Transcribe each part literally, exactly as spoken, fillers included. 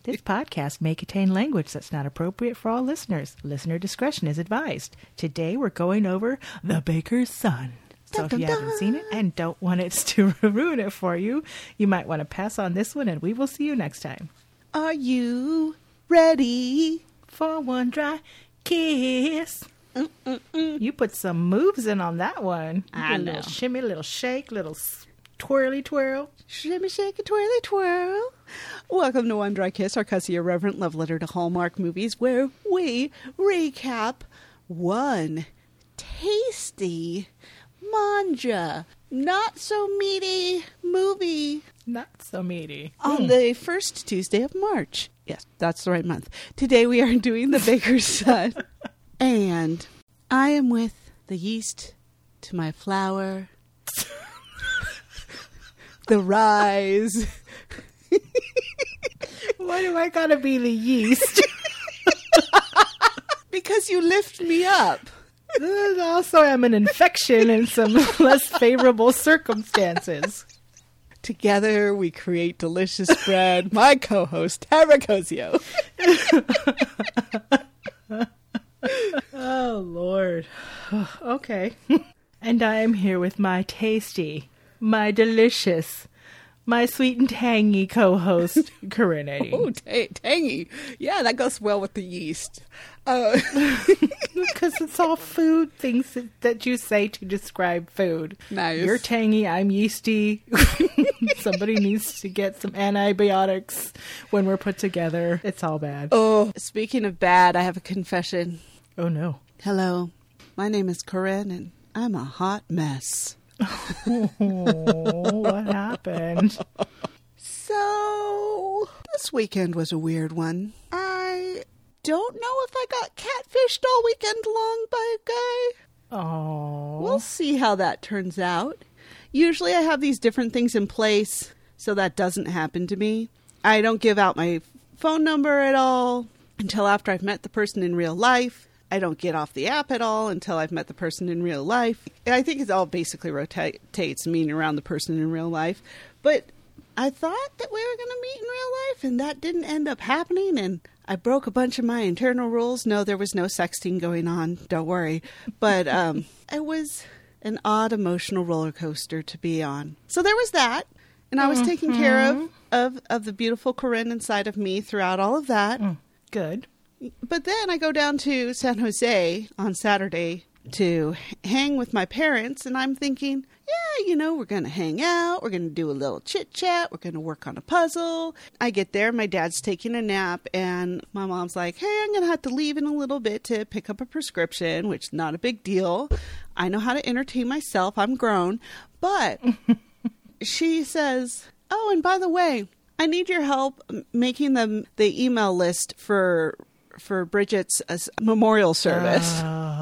This podcast may contain language that's not appropriate for all listeners. Listener discretion is advised. Today we're going over The Baker's Son. So if you haven't seen it and don't want it to ruin it for you, you might want to pass on this one, and we will see you next time. Are you ready for one dry kiss? Mm-mm-mm. You put some moves in on that one. You I a know. Little shimmy, little shake, little twirly twirl. Shimmy, shake, a twirly twirl. Welcome to One Dry Kiss, our cussy irreverent love letter to Hallmark movies, where we recap one tasty, manja, not so meaty movie. Not so meaty. On Mm. the first Tuesday of March. Yes, that's the right month. Today we are doing The Baker's Son. And I am with the yeast to my flour. The rise. Why do I gotta be the yeast? Because you lift me up. Also, I'm an infection in some less favorable circumstances. Together we create delicious bread. My co-host, Tara Cozio. Oh, Lord. Okay. And I am here with my tasty, my delicious, my sweet and tangy co-host, Corinne Eddy. Oh, t- tangy. Yeah, that goes well with the yeast. Uh, Because it's all food things that, that you say to describe food. Nice. You're tangy, I'm yeasty. Somebody needs to get some antibiotics when we're put together. It's all bad. oh, speaking of bad, I have a confession. Oh, no. Hello, my name is Corinne, and I'm a hot mess. Oh, what happened? So, this weekend was a weird one. I don't know if I got catfished all weekend long by a guy. Oh. We'll see how that turns out. Usually I have these different things in place so that doesn't happen to me. I don't give out my phone number at all until after I've met the person in real life. I don't get off the app at all until I've met the person in real life. I think it all basically rotates me around the person in real life. But I thought that we were going to meet in real life, and that didn't end up happening, and I broke a bunch of my internal rules. No, there was no sexting going on. Don't worry. But um, it was an odd emotional roller coaster to be on. So there was that, and I was mm-hmm. taking care of, of, of the beautiful Corinne inside of me throughout all of that. Mm, good. But then I go down to San Jose on Saturday to hang with my parents, and I'm thinking, yeah, you know, we're going to hang out, we're going to do a little chit-chat, we're going to work on a puzzle. I get there, my dad's taking a nap, and my mom's like, hey, I'm going to have to leave in a little bit to pick up a prescription, which is not a big deal. I know how to entertain myself, I'm grown. But she says, oh, and by the way, I need your help making the, the email list for... for Bridget's uh, memorial service.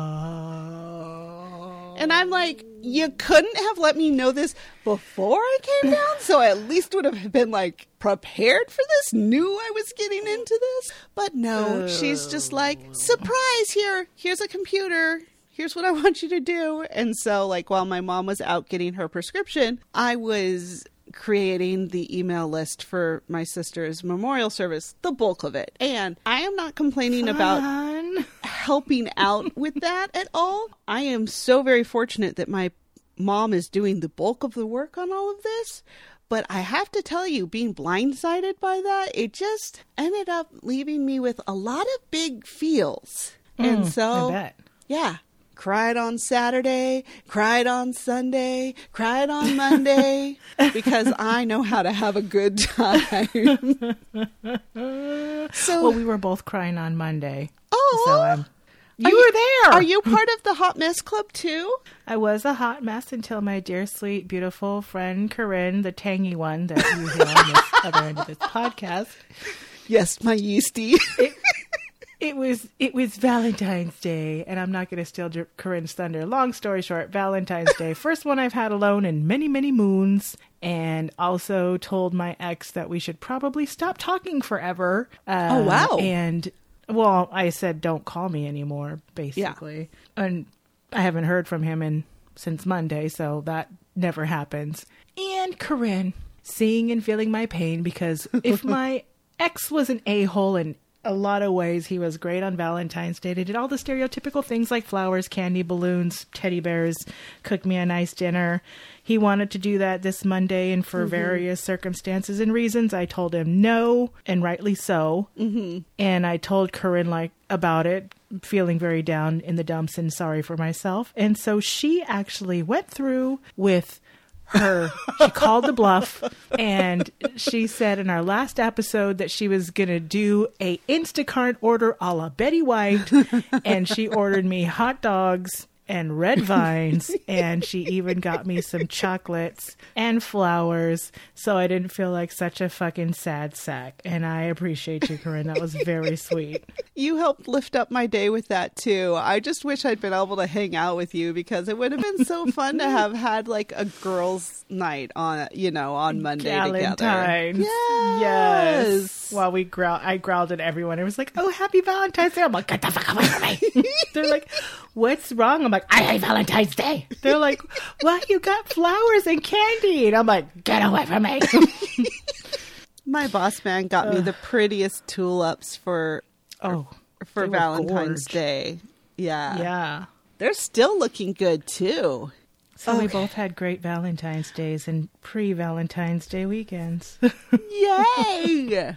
Oh. And I'm like, you couldn't have let me know this before I came down? So I at least would have been like prepared for this, knew I was getting into this. But no, oh. She's just like, surprise, here, here's a computer. Here's what I want you to do. And so like while my mom was out getting her prescription, I was creating the email list for my sister's memorial service, the bulk of it. And I am not complaining Fun. about helping out with that at all. I am so very fortunate that my mom is doing the bulk of the work on all of this. But I have to tell you, being blindsided by that, it just ended up leaving me with a lot of big feels. Mm, and so, I bet. Yeah. Cried on Saturday, cried on Sunday, cried on Monday, because I know how to have a good time. So, well, we were both crying on Monday. Oh, so I'm, you, you were there. Are you part of the Hot Mess Club too? I was a hot mess until my dear, sweet, beautiful friend Corinne, the tangy one that you hear on this other end of this podcast. Yes, my yeasty. It, It was it was Valentine's Day, and I'm not going to steal Corinne's thunder. Long story short, Valentine's Day. First one I've had alone in many, many moons, and also told my ex that we should probably stop talking forever. Uh, oh, wow. And, well, I said, don't call me anymore, basically. Yeah. And I haven't heard from him in since Monday, so that never happens. And Corinne, seeing and feeling my pain, because if my X was an a-hole in a lot of ways. He was great on Valentine's Day. They did all the stereotypical things like flowers, candy, balloons, teddy bears, cook me a nice dinner. He wanted to do that this Monday, and for mm-hmm. various circumstances and reasons, I told him no, and rightly so. Mm-hmm. And I told Corinne like about it, feeling very down in the dumps and sorry for myself. And so she actually went through with her, she called the bluff, and she said in our last episode that she was going to do a Instacart order a la Betty White, and she ordered me hot dogs and red vines, and she even got me some chocolates and flowers, so I didn't feel like such a fucking sad sack. And I appreciate you, Corinne. That was very sweet. You helped lift up my day with that too. I just wish I'd been able to hang out with you, because it would have been so fun to have had like a girls' night on, you know, on Monday Valentine's. together. Yes. Yes. While we growl, I growled at everyone. It was like, "Oh, happy Valentine's Day!" I'm like, "Get the fuck away from me!" They're like, "What's wrong?" I'm like, "I hate Valentine's Day." They're like, "Well, you got flowers and candy," and I'm like, "Get away from me!" My boss man got uh, me the prettiest tulips for oh for Valentine's Day. Yeah, yeah, they're still looking good too. So okay. We both had great Valentine's Days and pre-Valentine's Day weekends. Yay!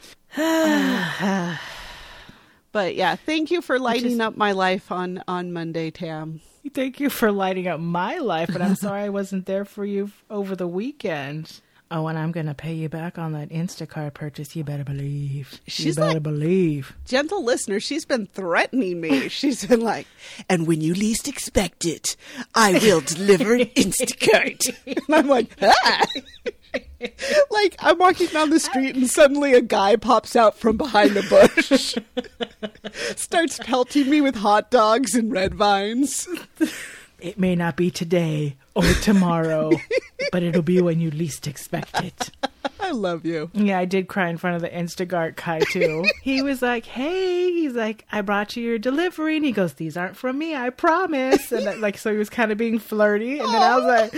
But yeah, thank you for lighting just, up my life on, on Monday, Tam. Thank you for lighting up my life, but I'm sorry I wasn't there for you over the weekend. Oh, and I'm going to pay you back on that Instacart purchase. You better believe. She's you better like, believe. Gentle listener, she's been threatening me. She's been like, and when you least expect it, I will deliver an Instacart. And I'm like, ah. Like, I'm walking down the street and suddenly a guy pops out from behind a bush. Starts pelting me with hot dogs and red vines. It may not be today or tomorrow, but it'll be when you least expect it. I love you. Yeah, I did cry in front of the Instacart guy, too. He was like, hey, he's like, I brought you your delivery. And he goes, these aren't from me, I promise. And that, like, so he was kind of being flirty. And then I was like,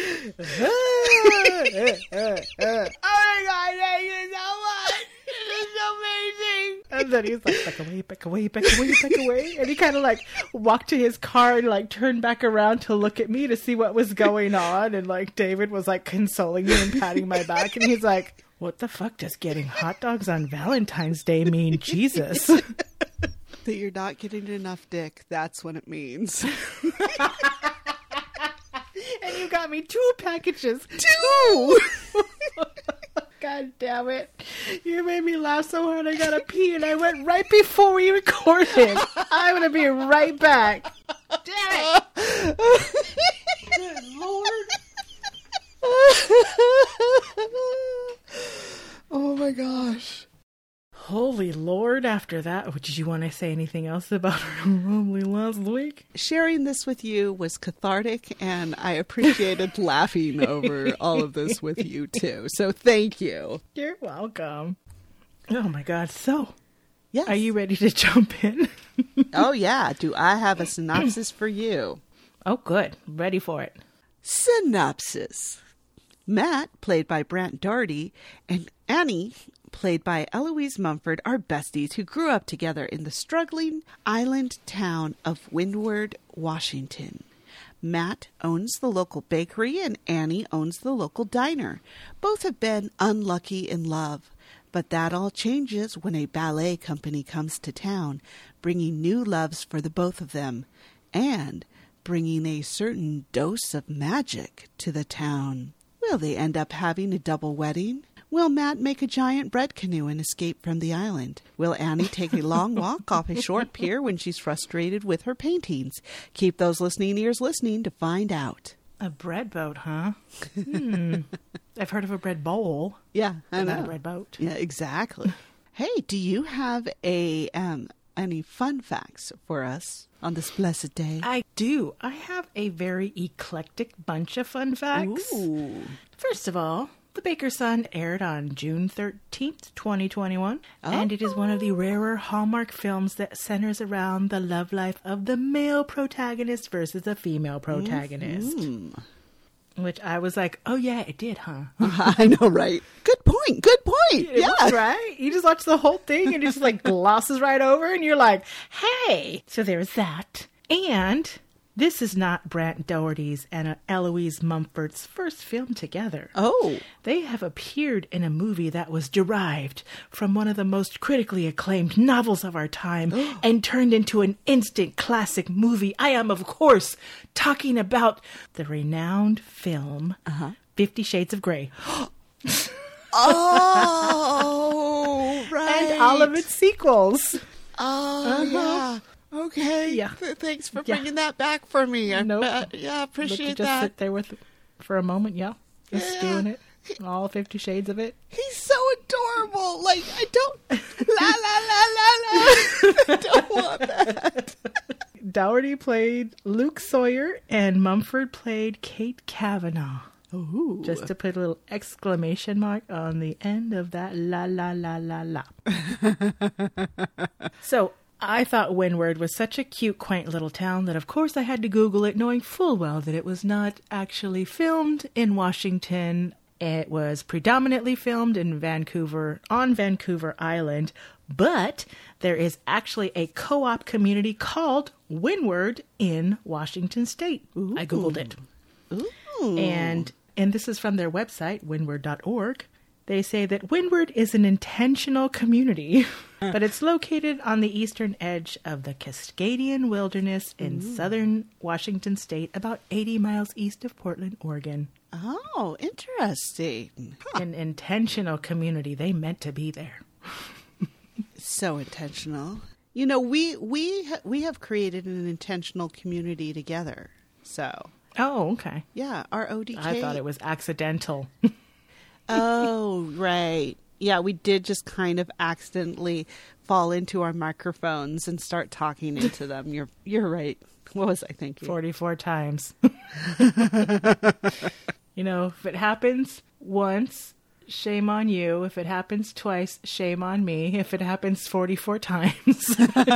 oh my God, thank you so much. This is amazing. And then he's like, back away, back away, back away, back away. And he kind of like walked to his car and like turned back around to look at me to see what was going on. And like David was like consoling me and patting my back. And he's like, what the fuck does getting hot dogs on Valentine's Day mean, Jesus? That you're not getting enough dick. That's what it means. And you got me two packages. Two! God damn it. You made me laugh so hard I gotta pee, and I went right before we recorded. I'm gonna be right back. Damn it! Good Lord. Oh my gosh. Holy Lord, after that, did you want to say anything else about our lovely last week? Sharing this with you was cathartic, and I appreciated laughing over all of this with you, too. So thank you. You're welcome. Oh, my God. So, yes. Are you ready to jump in? Oh, yeah. Do I have a synopsis for you? Oh, good. Ready for it. Synopsis. Matt, played by Brant Daugherty, and Annie, played by Eloise Mumford, are besties who grew up together in the struggling island town of Windward, Washington. Matt owns the local bakery and Annie owns the local diner. Both have been unlucky in love, but that all changes when a ballet company comes to town, bringing new loves for the both of them, and bringing a certain dose of magic to the town. Will they end up having a double wedding? Will Matt make a giant bread canoe and escape from the island? Will Annie take a long walk off a short pier when she's frustrated with her paintings? Keep those listening ears listening to find out. A bread boat, huh? Hmm. I've heard of a bread bowl. Yeah, I know. Not a bread boat. Yeah, exactly. Hey, do you have a um any fun facts for us on this blessed day? I do. I have a very eclectic bunch of fun facts. Ooh. First of all, The Baker's Son aired on June thirteenth, twenty twenty-one, oh. and it is one of the rarer Hallmark films that centers around the love life of the male protagonist versus the female protagonist. Mm-hmm. Which I was like, oh, yeah, it did, huh? I know, right? Good point. Good point. It yeah. was, right? You just watch the whole thing and it just like glosses right over and you're like, hey. So there's that. And this is not Brant Doherty's and Eloise Mumford's first film together. Oh. They have appeared in a movie that was derived from one of the most critically acclaimed novels of our time and turned into an instant classic movie. I am, of course, talking about the renowned film uh-huh. Fifty Shades of Grey. Oh, right. And all of its sequels. Oh, uh-huh. yeah. Okay. Yeah. Th- thanks for bringing yeah. that back for me. I nope. uh, yeah, appreciate just that. Sit there with for a moment, yeah. Just yeah. doing it. All Fifty Shades of it. He's so adorable. Like, I don't la la la la la. I don't want that. Dougherty played Luke Sawyer and Mumford played Kate Kavanaugh. Ooh. Just to put a little exclamation mark on the end of that la la la la la. So I thought Windward was such a cute, quaint little town that of course I had to Google it, knowing full well that it was not actually filmed in Washington. It was predominantly filmed in Vancouver, on Vancouver Island, but there is actually a co-op community called Windward in Washington State. Ooh. I Googled it. Ooh. And and this is from their website, windward dot org. They say that Windward is an intentional community, but it's located on the eastern edge of the Cascadian Wilderness in Ooh. southern Washington State, about eighty miles east of Portland, Oregon. Oh, interesting. Huh. An intentional community. They meant to be there. So intentional. You know, we we ha- we have created an intentional community together. So. Oh, okay. Yeah, our O D K. I thought it was accidental. Oh, right. Yeah, we did just kind of accidentally fall into our microphones and start talking into them. You're you're right. What was I thinking? forty-four times. You know, if it happens once, shame on you. If it happens twice, shame on me. If it happens forty-four times.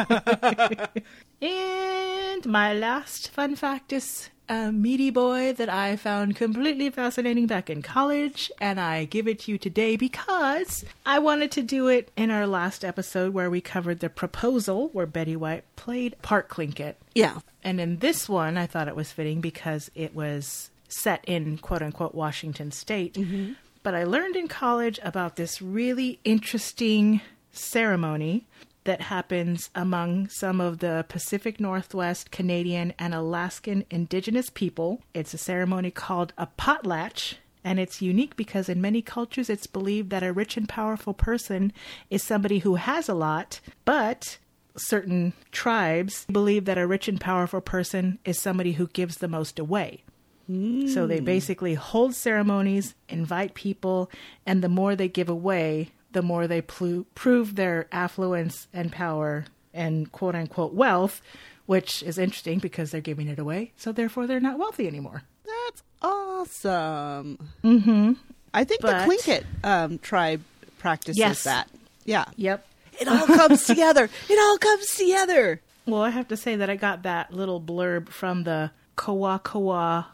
And my last fun fact is a meaty boy that I found completely fascinating back in college, and I give it to you today because I wanted to do it in our last episode where we covered The Proposal, where Betty White played Park Tlingit. Yeah. And in this one, I thought it was fitting because it was set in quote-unquote Washington State. Mm-hmm. But I learned in college about this really interesting ceremony that happens among some of the Pacific Northwest, Canadian, and Alaskan indigenous people. It's a ceremony called a potlatch, and it's unique because in many cultures it's believed that a rich and powerful person is somebody who has a lot, but certain tribes believe that a rich and powerful person is somebody who gives the most away. Mm. So they basically hold ceremonies, invite people, and the more they give away, the more they pl- prove their affluence and power and quote-unquote wealth, which is interesting because they're giving it away, so therefore they're not wealthy anymore. That's awesome. Mm-hmm. I think But, the Tlingit um, tribe practices yes. that. Yeah. Yep. It all comes together. It all comes together. Well, I have to say that I got that little blurb from the Kawakawa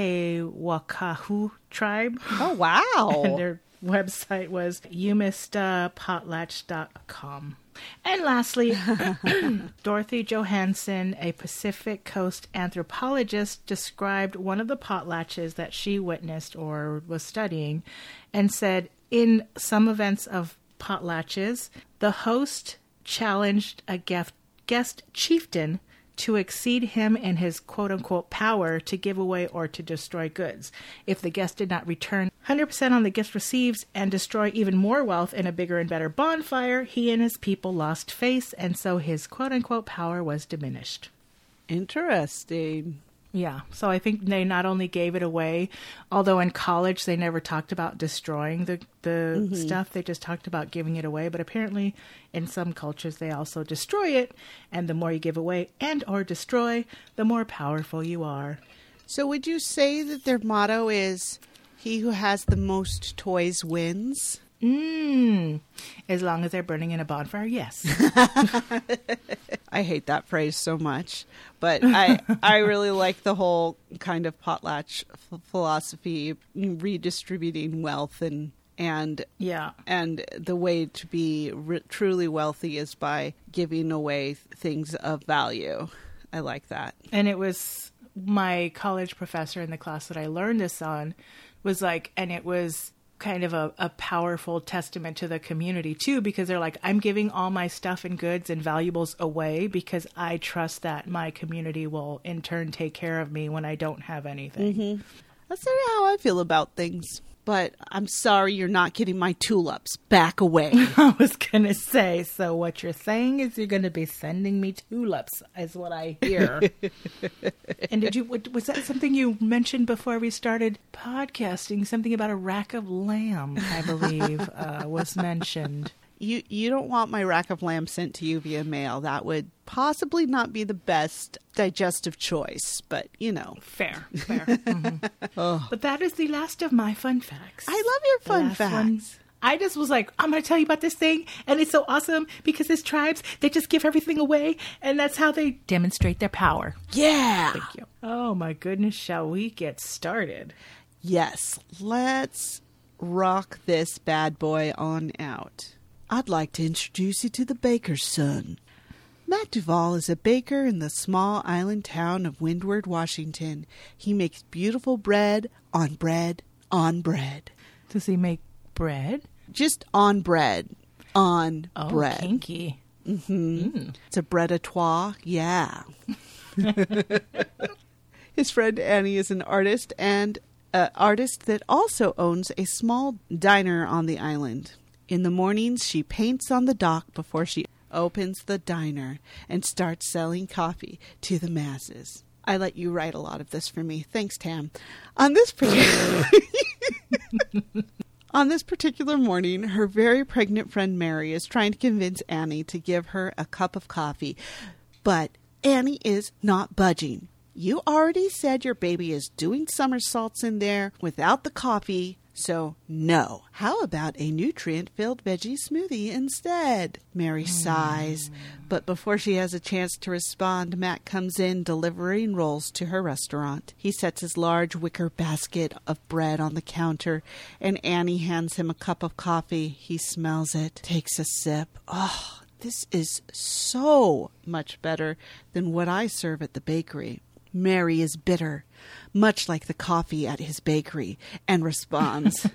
Kewakahu tribe. Oh, wow. And their website was umista potlatch dot com. And lastly, Dorothy Johansson, a Pacific Coast anthropologist, described one of the potlatches that she witnessed or was studying and said, in some events of potlatches, the host challenged a guest, guest chieftain to exceed him in his quote-unquote power to give away or to destroy goods. If the guest did not return one hundred percent on the gift receives and destroy even more wealth in a bigger and better bonfire, he and his people lost face, and so his quote-unquote power was diminished. Interesting. Yeah, so I think they not only gave it away, although in college they never talked about destroying the, the mm-hmm. stuff, they just talked about giving it away, but apparently in some cultures they also destroy it, and the more you give away and or destroy, the more powerful you are. So would you say that their motto is, he who has the most toys wins? Mm. As long as they're burning in a bonfire, yes. I hate that phrase so much, but I I really like the whole kind of potlatch f- philosophy, redistributing wealth and and Yeah. and the way to be r- truly wealthy is by giving away things of value. I like that. And it was my college professor in the class that I learned this on was like, and it was kind of a, a powerful testament to the community too, because they're like, I'm giving all my stuff and goods and valuables away because I trust that my community will in turn take care of me when I don't have anything. Mm-hmm. That's sort of how I feel about things. But I'm sorry you're not getting my tulips. Back away. I was going to say, so what you're saying is you're going to be sending me tulips, is what I hear. And did you, was that something you mentioned before we started podcasting? Something about a rack of lamb, I believe, uh, was mentioned. You you don't want my rack of lamb sent to you via mail. That would possibly not be the best digestive choice, but you know. Fair, fair. Mm-hmm. Oh. But that is the last of my fun facts. I love your fun facts. One, I just was like, I'm going to tell you about this thing, and it's so awesome because as tribes, they just give everything away, and that's how they demonstrate their power. Yeah. Thank you. Oh my goodness, shall we get started? Yes, let's rock this bad boy on out. I'd like to introduce you to the baker's son. Matt Duvall is a baker in the small island town of Windward, Washington. He makes beautiful bread on bread on bread. Does he make bread? Just on bread. On oh, bread. Oh, kinky. Mm-hmm. Mm. It's a bread à trois. Yeah. His friend Annie is an artist and an artist that also owns a small diner on the island. In the mornings, she paints on the dock before she opens the diner and starts selling coffee to the masses. I let you write a lot of this for me. Thanks, Tam. On this particular on this particular morning, her very pregnant friend Mary is trying to convince Annie to give her a cup of coffee. But Annie is not budging. You already said your baby is doing somersaults in there without the coffee. So, no. How about a nutrient-filled veggie smoothie instead? Mary mm. sighs, but before she has a chance to respond, Matt comes in delivering rolls to her restaurant. He sets his large wicker basket of bread on the counter, and Annie hands him a cup of coffee. He smells it, takes a sip. Oh, this is so much better than what I serve at the bakery. Mary is bitter, much like the coffee at his bakery, and responds,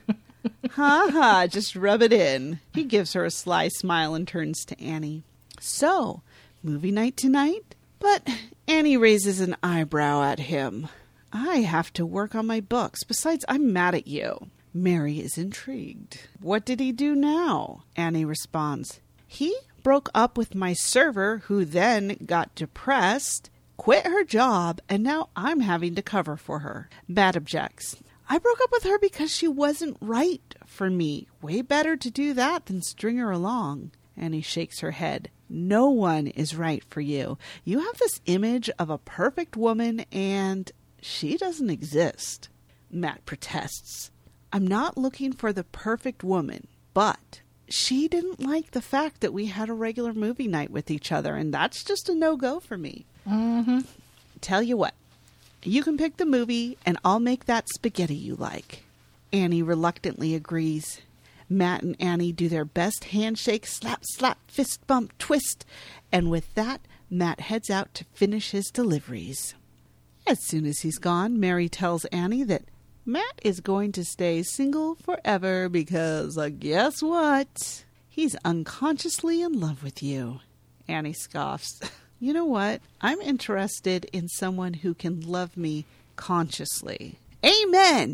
ha ha, just rub it in. He gives her a sly smile and turns to Annie. So, movie night tonight? But Annie raises an eyebrow at him. I have to work on my books. Besides, I'm mad at you. Mary is intrigued. What did he do now? Annie responds, he broke up with my server, who then got depressed, quit her job, and now I'm having to cover for her. Matt objects. I broke up with her because she wasn't right for me. Way better to do that than string her along. Annie shakes her head. No one is right for you. You have this image of a perfect woman, and she doesn't exist. Matt protests. I'm not looking for the perfect woman, but she didn't like the fact that we had a regular movie night with each other, and that's just a no-go for me. Mm-hmm. Tell you what, you can pick the movie and I'll make that spaghetti you like. Annie reluctantly agrees. Matt and Annie do their best handshake, slap, slap, fist bump, twist. And with that, Matt heads out to finish his deliveries. As soon as he's gone, Mary tells Annie that Matt is going to stay single forever because, uh, guess what? He's unconsciously in love with you. Annie scoffs. You know what? I'm interested in someone who can love me consciously. Amen!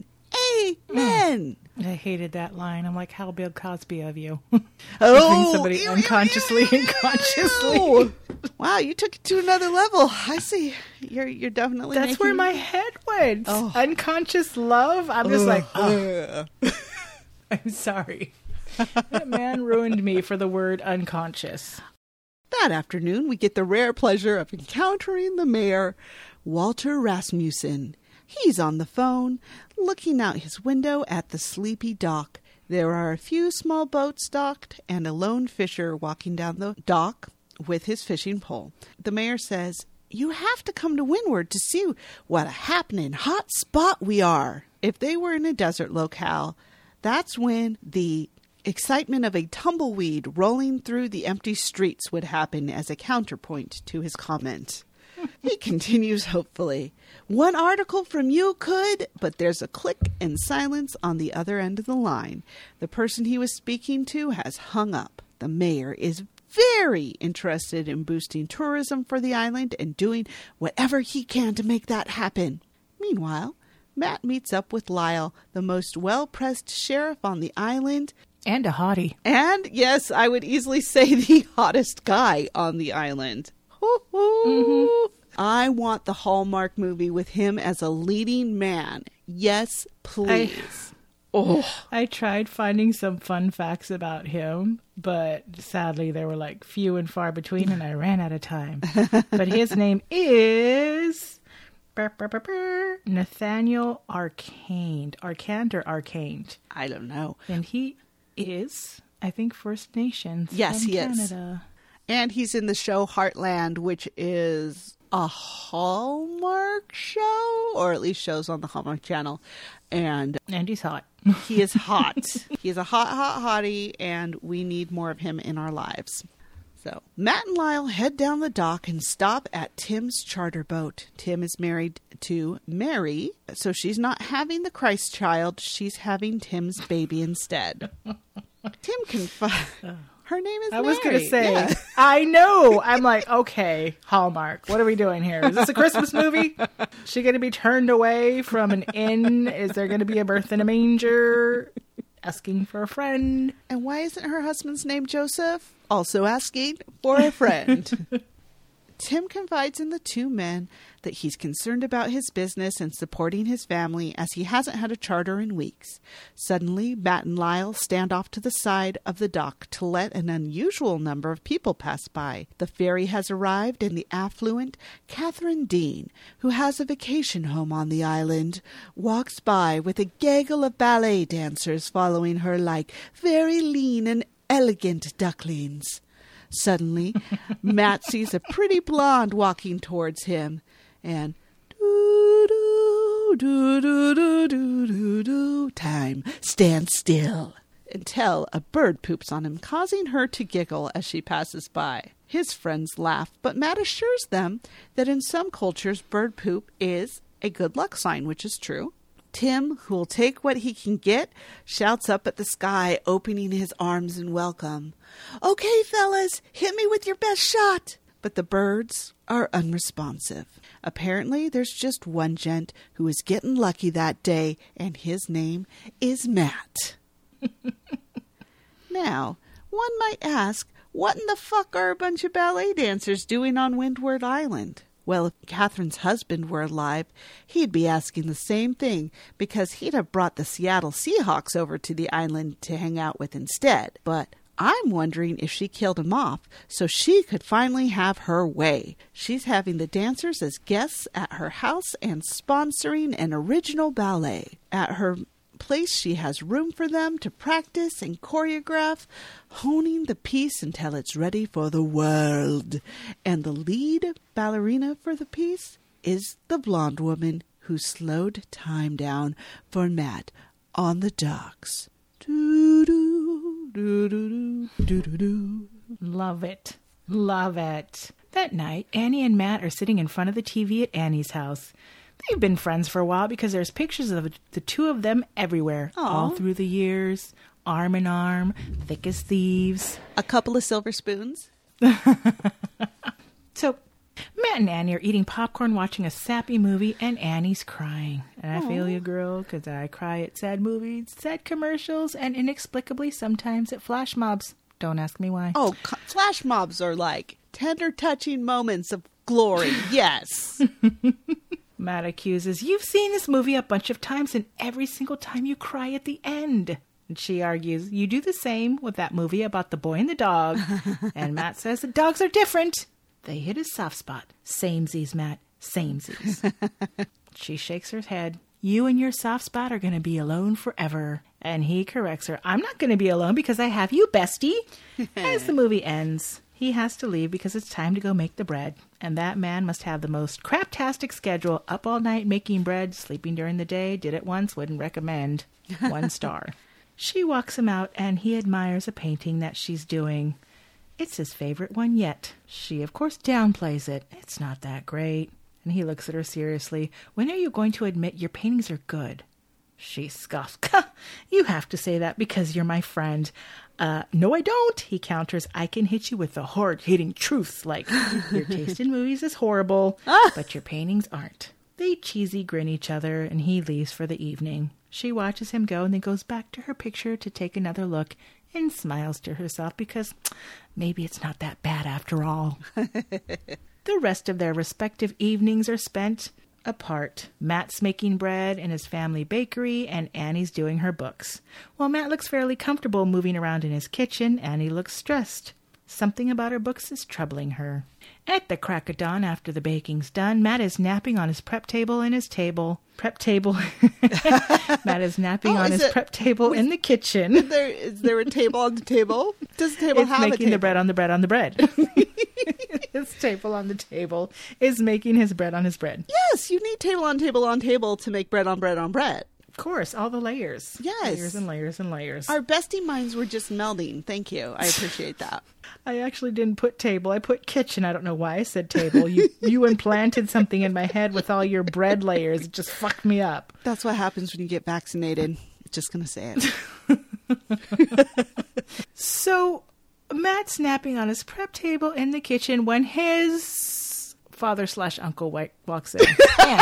Amen! Mm. I hated that line. I'm like, how Bill Cosby of you. Oh! somebody ew, unconsciously ew, ew, and consciously. ew. Wow, you took it to another level. I see. You're you're definitely That's making... where my head went. Oh. Unconscious love. I'm just Ugh. like, oh. I'm sorry. That man ruined me for the word unconscious. That afternoon, we get the rare pleasure of encountering the mayor, Walter Rasmussen. He's on the phone, looking out his window at the sleepy dock. There are a few small boats docked and a lone fisher walking down the dock with his fishing pole. The mayor says, "You have to come to Windward to see what a happening hot spot we are." If they were in a desert locale, that's when the excitement of a tumbleweed rolling through the empty streets would happen as a counterpoint to his comment. He continues hopefully. "One article from you could," but there's a click and silence on the other end of the line. The person he was speaking to has hung up. The mayor is very interested in boosting tourism for the island and doing whatever he can to make that happen. Meanwhile, Matt meets up with Lyle, the most well-pressed sheriff on the island. And a hottie. And, yes, I would easily say the hottest guy on the island. Mm-hmm. I want the Hallmark movie with him as a leading man. Yes, please. I, oh. I tried finding some fun facts about him, but sadly they were like few and far between and I ran out of time. But his name is burr, burr, burr, burr, Nathaniel Arcand. Arcand or Arcand? I don't know. And he is, I think, First Nations. Yes, from he Canada. is. And he's in the show Heartland, which is a Hallmark show, or at least shows on the Hallmark Channel. And and he's hot. He is hot. He is a hot, hot hottie, and we need more of him in our lives. So Matt and Lyle head down the dock and stop at Tim's charter boat. Tim is married to Mary, so she's not having the Christ child. She's having Tim's baby instead. Tim confide. Her name is I Mary. was going to say, yeah. I know. I'm like, okay, Hallmark, what are we doing here? Is this a Christmas movie? Is she going to be turned away from an inn? Is there going to be a birth in a manger? Asking for a friend. And why isn't her husband's name Joseph? Also asking for a friend. Tim confides in the two men that he's concerned about his business and supporting his family as he hasn't had a charter in weeks. Suddenly, Matt and Lyle stand off to the side of the dock to let an unusual number of people pass by. The ferry has arrived and the affluent Catherine Dean, who has a vacation home on the island, walks by with a gaggle of ballet dancers following her like very lean and elegant ducklings. Suddenly, Matt sees a pretty blonde walking towards him, and doo doo doo doo doo doo doo doo time stand still until a bird poops on him, causing her to giggle as she passes by. His friends laugh, but Matt assures them that in some cultures, bird poop is a good luck sign, which is true. Tim, who will take what he can get, shouts up at the sky, opening his arms in welcome. "Okay, fellas, hit me with your best shot." But the birds are unresponsive. Apparently, there's just one gent who is getting lucky that day, and his name is Matt. Now, one might ask, what in the fuck are a bunch of ballet dancers doing on Windward Island? Well, if Catherine's husband were alive, he'd be asking the same thing because he'd have brought the Seattle Seahawks over to the island to hang out with instead. But I'm wondering if she killed him off so she could finally have her way. She's having the dancers as guests at her house and sponsoring an original ballet. At her place, she has room for them to practice and choreograph, honing the piece until it's ready for the world. And the lead ballerina for the piece is the blonde woman who slowed time down for Matt on the docks. Doo-doo, doo-doo, doo-doo-doo. Love it. Love it. That night, Annie and Matt are sitting in front of the T V at Annie's house. They've been friends for a while because there's pictures of the two of them everywhere. Aww. All through the years, arm in arm, thick as thieves. A couple of silver spoons. So, Matt and Annie are eating popcorn, watching a sappy movie, and Annie's crying. And I Aww. feel you, girl, because I cry at sad movies, sad commercials, and inexplicably sometimes at flash mobs. Don't ask me why. Oh, co- flash mobs are like tender, touching moments of glory. Yes. Matt accuses, "You've seen this movie a bunch of times, and every single time you cry at the end." And she argues, "You do the same with that movie about the boy and the dog." And Matt says, "The dogs are different." They hit his soft spot. Samesies, Matt. Samesies. She shakes her head. "You and your soft spot are going to be alone forever." And he corrects her, "I'm not going to be alone because I have you, bestie." As the movie ends, He has to leave because it's time to go make the bread, and that man must have the most craptastic schedule, up all night making bread, sleeping during the day, did it once, wouldn't recommend. One star. She walks him out, and he admires a painting that she's doing. It's his favorite one yet. She, of course, downplays it. It's not that great. And he looks at her seriously. When are you going to admit your paintings are good? She scoffs. You have to say that because you're my friend. Uh, no, I don't, he counters. I can hit you with the hard-hitting truths like, your taste in movies is horrible, but your paintings aren't. They cheesy grin each other, and he leaves for the evening. She watches him go and then goes back to her picture to take another look and smiles to herself because maybe it's not that bad after all. The rest of their respective evenings are spent apart. Matt's making bread in his family bakery, and Annie's doing her books. While Matt looks fairly comfortable moving around in his kitchen, Annie looks stressed. Something about her books is troubling her. At the crack of dawn, after the baking's done, Matt is napping on his prep table in his table. Prep table. Matt is napping Oh, on is his it- prep table wait. in the kitchen. Is there, is there a table on the table? Does the table It's have a making table? the bread on the bread on the bread. His table on the table is making his bread on his bread. Yes, you need table on table on table to make bread on bread on bread. Of course, all the layers. Yes. Layers and layers and layers. Our bestie minds were just melding. Thank you. I appreciate that. I actually didn't put table. I put kitchen. I don't know why I said table. You you implanted something in my head with all your bread layers. It just fucked me up. That's what happens when you get vaccinated. Just going to say it. So Matt's napping on his prep table in the kitchen when his father slash uncle wa- walks in. And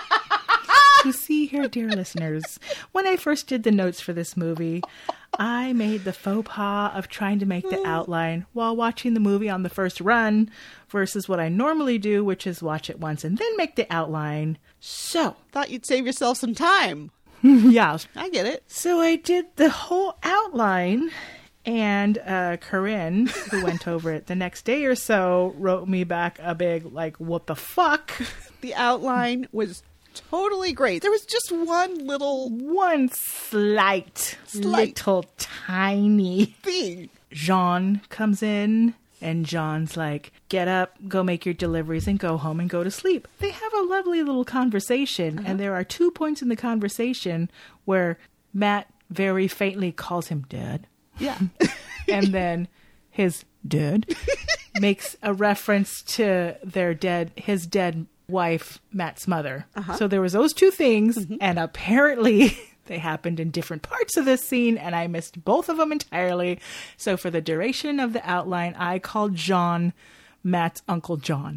you see here, dear listeners, when I first did the notes for this movie, I made the faux pas of trying to make the outline while watching the movie on the first run versus what I normally do, which is watch it once and then make the outline. So, Thought you'd save yourself some time. yeah. I get it. So I did the whole outline, and uh, Corinne, who went over it the next day or so, wrote me back a big, like, what the fuck? The outline was totally great. There was just one little One slight, Slight. little tiny thing. Jean comes in, and Jean's like, get up, go make your deliveries, and go home and go to sleep. They have a lovely little conversation, Uh-huh. and there are two points in the conversation where Matt very faintly calls him Dad, Yeah. and then his dad makes a reference to their dead, his dead wife, Matt's mother. Uh-huh. So there was those two things, and apparently they happened in different parts of this scene, and I missed both of them entirely. So for the duration of the outline, I called John Matt's Uncle John.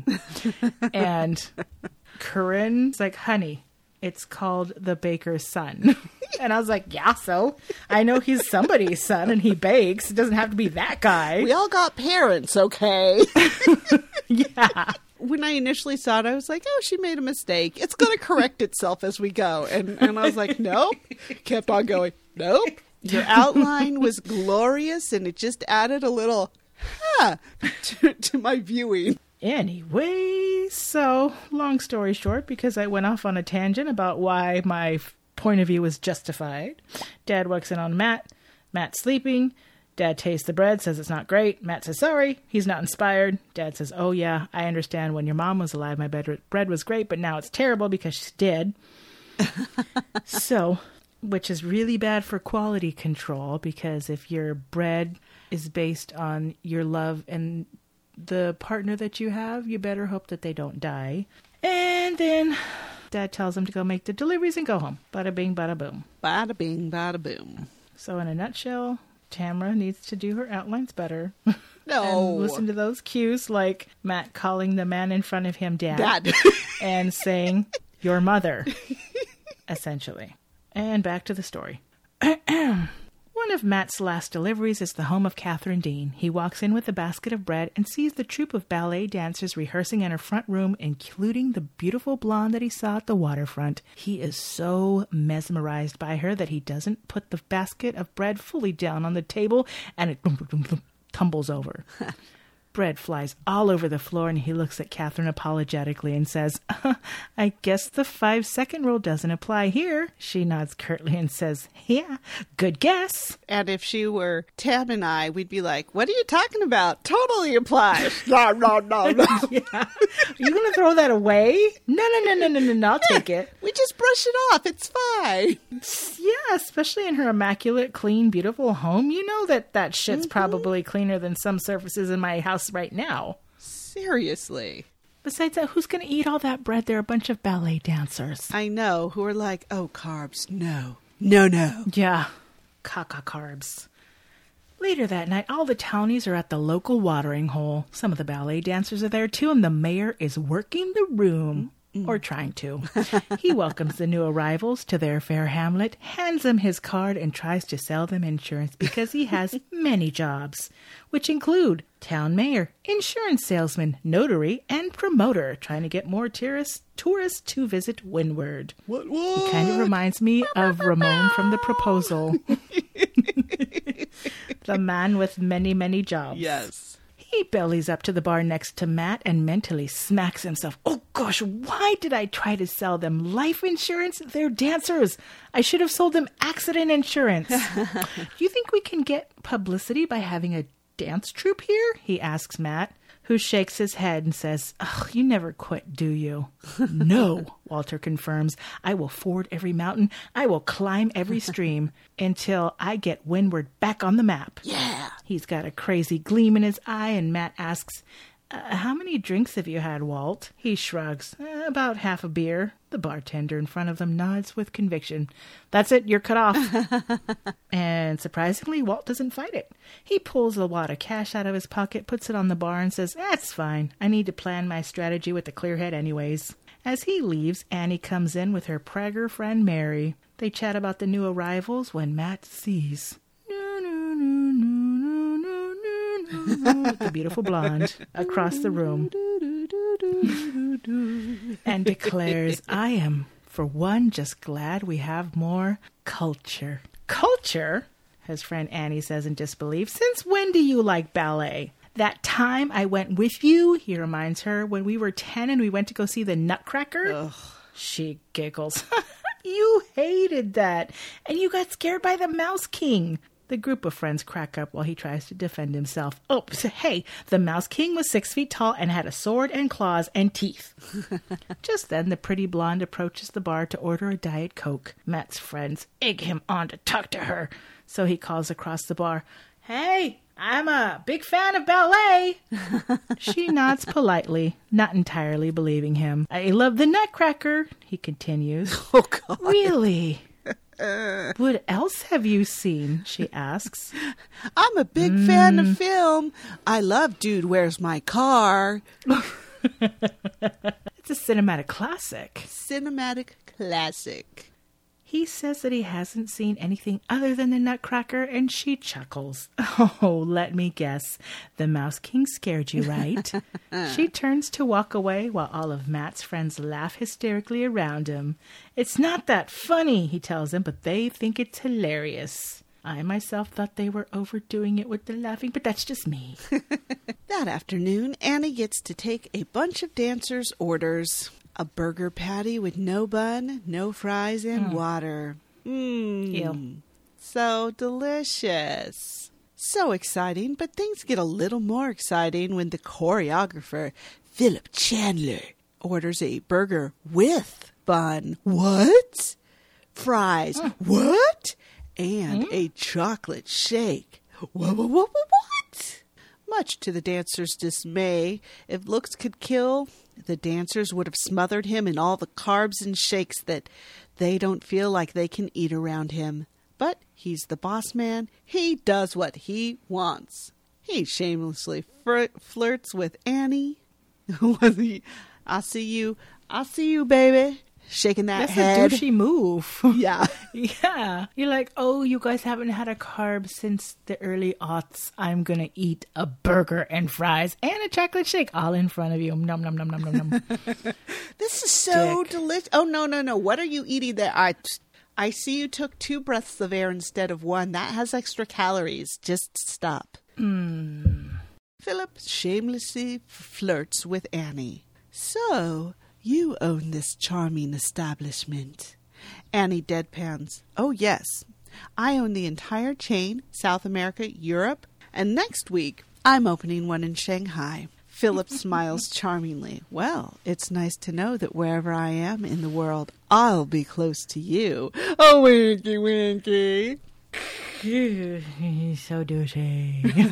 And Corinne's like, honey, it's called The Baker's Son. And I was like, yeah, so I know he's somebody's son and he bakes. It doesn't have to be that guy. We all got parents, okay? Yeah. When I initially saw it, I was like, oh, she made a mistake. It's going to correct itself as we go. And, and I was like, nope. Kept on going, nope. Your outline was glorious, and it just added a little, huh, to, to my viewing. Anyway, so long story short, because I went off on a tangent about why my f- point of view was justified, Dad walks in on Matt. Matt's sleeping. Dad tastes the bread, says it's not great. Matt says sorry. He's not inspired. Dad says, oh yeah, I understand when your mom was alive, my bed- bread was great, but now it's terrible because she's dead. So, which is really bad for quality control, because if your bread is based on your love and the partner that you have, you better hope that they don't die. And then Dad tells him to go make the deliveries and go home. Bada bing, bada boom. Bada bing, bada boom. So in a nutshell, Tamara needs to do her outlines better. No. And listen to those cues, like Matt calling the man in front of him Dad. Dad. And saying, your mother, essentially. And back to the story. One of Matt's last deliveries is the home of Catherine Dean. He walks in with a basket of bread and sees the troupe of ballet dancers rehearsing in her front room, including the beautiful blonde that he saw at the waterfront. He is so mesmerized by her that he doesn't put the basket of bread fully down on the table, and it tumbles over. Bread flies all over the floor, and he looks at Catherine apologetically and says, uh, I guess the five-second rule doesn't apply here. She nods curtly and says, yeah, good guess. And if she were Tam and I, we'd be like, what are you talking about? Totally applies. No, no, no, no. Yeah. Are you going to throw that away? No, no, no, no, no, no, no. I'll Yeah, take it. We just brush it off. It's fine. Yeah, especially in her immaculate, clean, beautiful home. You know that that shit's Mm-hmm. probably cleaner than some surfaces in my house right now. Seriously. Besides that, who's going to eat all that bread? They're a bunch of ballet dancers. I know, who are like, oh, carbs. No. No, no. Yeah, caca carbs. Later that night, all the townies are at the local watering hole. Some of the ballet dancers are there too, and the mayor is working the room. Or trying to. He welcomes the new arrivals to their fair hamlet, hands them his card, and tries to sell them insurance because he has many jobs, which include town mayor, insurance salesman, notary, and promoter, trying to get more tourists tourists to visit Windward. What, what? He kind of reminds me of Ramon from The Proposal. The man with many, many jobs. Yes. He bellies up to the bar next to Matt and mentally smacks himself. Oh gosh, why did I try to sell them life insurance? They're dancers. I should have sold them accident insurance. Do you think we can get publicity by having a dance troupe here? He asks Matt, who shakes his head and says, oh, you never quit, do you? No, Walter confirms. I will ford every mountain. I will climb every stream until I get Windward back on the map. Yeah. He's got a crazy gleam in his eye, and Matt asks, uh, how many drinks have you had, Walt? He shrugs. Uh, about half a beer. The bartender in front of them nods with conviction. That's it, you're cut off. And surprisingly, Walt doesn't fight it. He pulls a wad of cash out of his pocket, puts it on the bar, and says, that's fine. I need to plan my strategy with a clear head anyways. As he leaves, Annie comes in with her Prager friend Mary. They chat about the new arrivals when Matt sees the beautiful blonde across the room and declares, I am, for one, just glad we have more culture. Culture? His friend Annie says in disbelief. Since when do you like ballet? That time I went with you, he reminds her, when we were ten and we went to go see the Nutcracker. Ugh. She giggles. You hated that. And you got scared by the Mouse King. The group of friends crack up while he tries to defend himself. Oh, hey, the Mouse King was six feet tall and had a sword and claws and teeth. Just then, the pretty blonde approaches the bar to order a Diet Coke. Matt's friends egg him on to talk to her. So he calls across the bar, hey, I'm a big fan of ballet. She nods politely, not entirely believing him. I love the Nutcracker, he continues. Oh, God. Really? What else have you seen? She asks. I'm a big mm. fan of film. I love Dude, Where's My Car? It's a cinematic classic. Cinematic classic. He says that he hasn't seen anything other than the Nutcracker, and she chuckles. Oh, let me guess. The Mouse King scared you, right? She turns to walk away while all of Matt's friends laugh hysterically around him. It's not that funny, he tells them, but they think it's hilarious. I myself thought they were overdoing it with the laughing, but that's just me. That afternoon, Annie gets to take a bunch of dancers' orders. A burger patty with no bun, no fries, and mm. water. Mmm. So delicious. So exciting, but things get a little more exciting when the choreographer, Philip Chandler, orders a burger with bun. What? Fries. Mm. What? And mm. a chocolate shake. What, what, what, what? Much to the dancer's dismay, if looks could kill, the dancers would have smothered him in all the carbs and shakes that they don't feel like they can eat around him. But he's the boss man. He does what he wants. He shamelessly fr- flirts with Annie. I see you. I see you, baby. Shaking that That's head. That's a douchey move. Yeah. Yeah. You're like, oh, you guys haven't had a carb since the early aughts. I'm going to eat a burger and fries and a chocolate shake all in front of you. Nom, nom, nom, nom, nom, nom. This is so delicious. Oh, no, no, no. What are you eating there? I, I see you took two breaths of air instead of one. That has extra calories. Just stop. Hmm. Philip shamelessly flirts with Annie. So, you own this charming establishment. Annie deadpans. Oh, yes. I own the entire chain, South America, Europe, and next week I'm opening one in Shanghai. Philip smiles charmingly. Well, it's nice to know that wherever I am in the world, I'll be close to you. Oh, winky, winky. He's so douchey.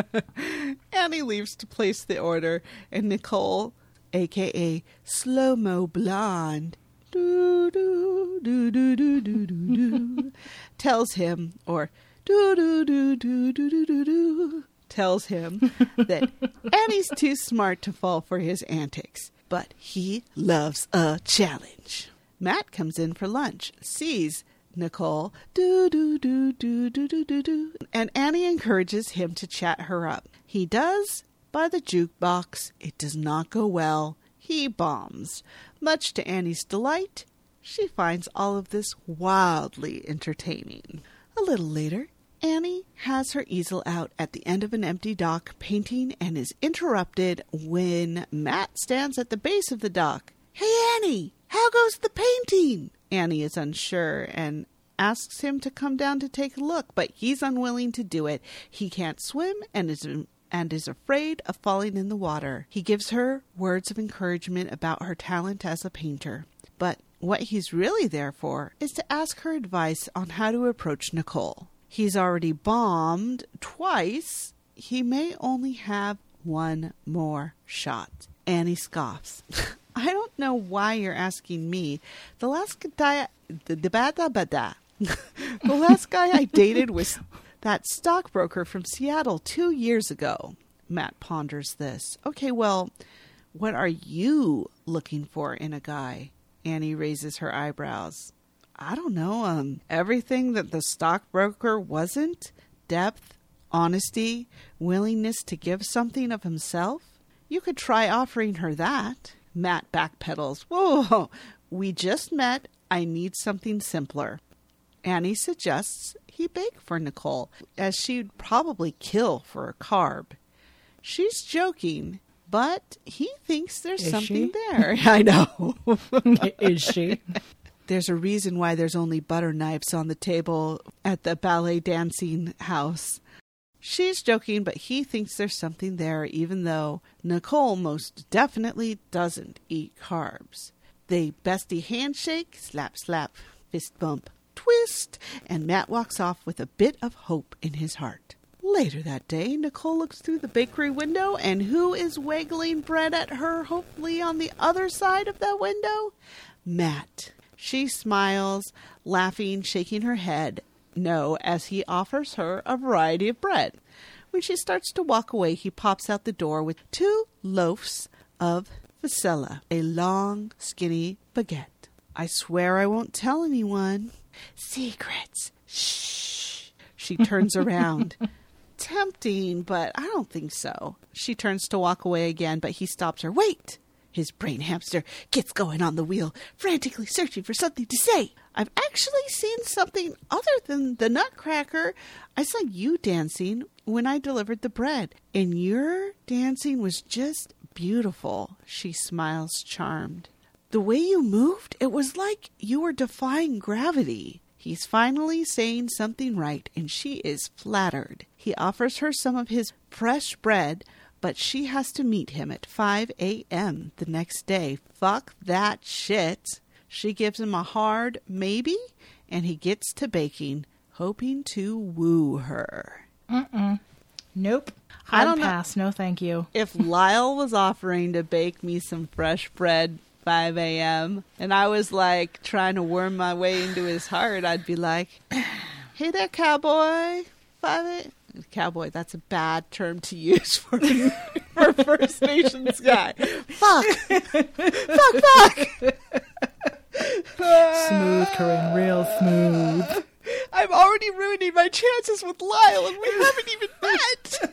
Annie leaves to place the order, and Nicole, a k a. Slow-Mo Blonde, doo, doo, doo, doo, doo, doo, doo, doo, tells him, or doo, doo, doo, doo, doo, doo, doo, doo, tells him that Annie's too smart to fall for his antics, but he loves a challenge. Matt comes in for lunch, sees Nicole, do do do do do do do do, and Annie encourages him to chat her up. He does. By the jukebox, it does not go well. He bombs. Much to Annie's delight, she finds all of this wildly entertaining. A little later, Annie has her easel out at the end of an empty dock painting and is interrupted when Matt stands at the base of the dock. Hey, Annie, how goes the painting? Annie is unsure and asks him to come down to take a look, but he's unwilling to do it. He can't swim and is and is afraid of falling in the water. He gives her words of encouragement about her talent as a painter, but what he's really there for is to ask her advice on how to approach Nicole. He's already bombed twice. He may only have one more shot. Annie scoffs. I don't know why you're asking me. The last guy, the the the last guy I dated was that stockbroker from Seattle two years ago. Matt ponders this. Okay, well, what are you looking for in a guy? Annie raises her eyebrows. I don't know, um, everything that the stockbroker wasn't. Depth, honesty, willingness to give something of himself. You could try offering her that. Matt backpedals. Whoa, we just met. I need something simpler. Annie suggests he bake for Nicole, as she'd probably kill for a carb. She's joking, but he thinks there's Is something she? there. I know. Is she? There's a reason why there's only butter knives on the table at the ballet dancing house. She's joking, but he thinks there's something there, even though Nicole most definitely doesn't eat carbs. They bestie handshake, slap, slap, fist bump, twist, and Matt walks off with a bit of hope in his heart. Later that day, Nicole looks through the bakery window, and who is waggling bread at her, hopefully on the other side of that window? Matt. She smiles, laughing, shaking her head no as he offers her a variety of bread. When she starts to walk away, he pops out the door with two loaves of Vasella, a long, skinny baguette. I swear I won't tell anyone. Secrets. Shh. She turns around. Tempting, but I don't think so. She turns to walk away again, but he stops her. Wait! His brain hamster gets going on the wheel, frantically searching for something to say. I've actually seen something other than the Nutcracker. I saw you dancing when I delivered the bread, and your dancing was just beautiful. She smiles, charmed. The way you moved, it was like you were defying gravity. He's finally saying something right, and she is flattered. He offers her some of his fresh bread, but she has to meet him at five a.m. the next day. Fuck that shit. She gives him a hard maybe, and he gets to baking, hoping to woo her. Mm-mm. Nope. Hard I don't pass. No, thank you. If Lyle was offering to bake me some fresh bread five a.m. and I was like trying to worm my way into his heart, I'd be like, hey there, cowboy. five a.m. Cowboy, that's a bad term to use for, for First Nations guy. Fuck. fuck, fuck. Smooth, Corinne, real smooth. I'm already ruining my chances with Lyle, and we haven't even met.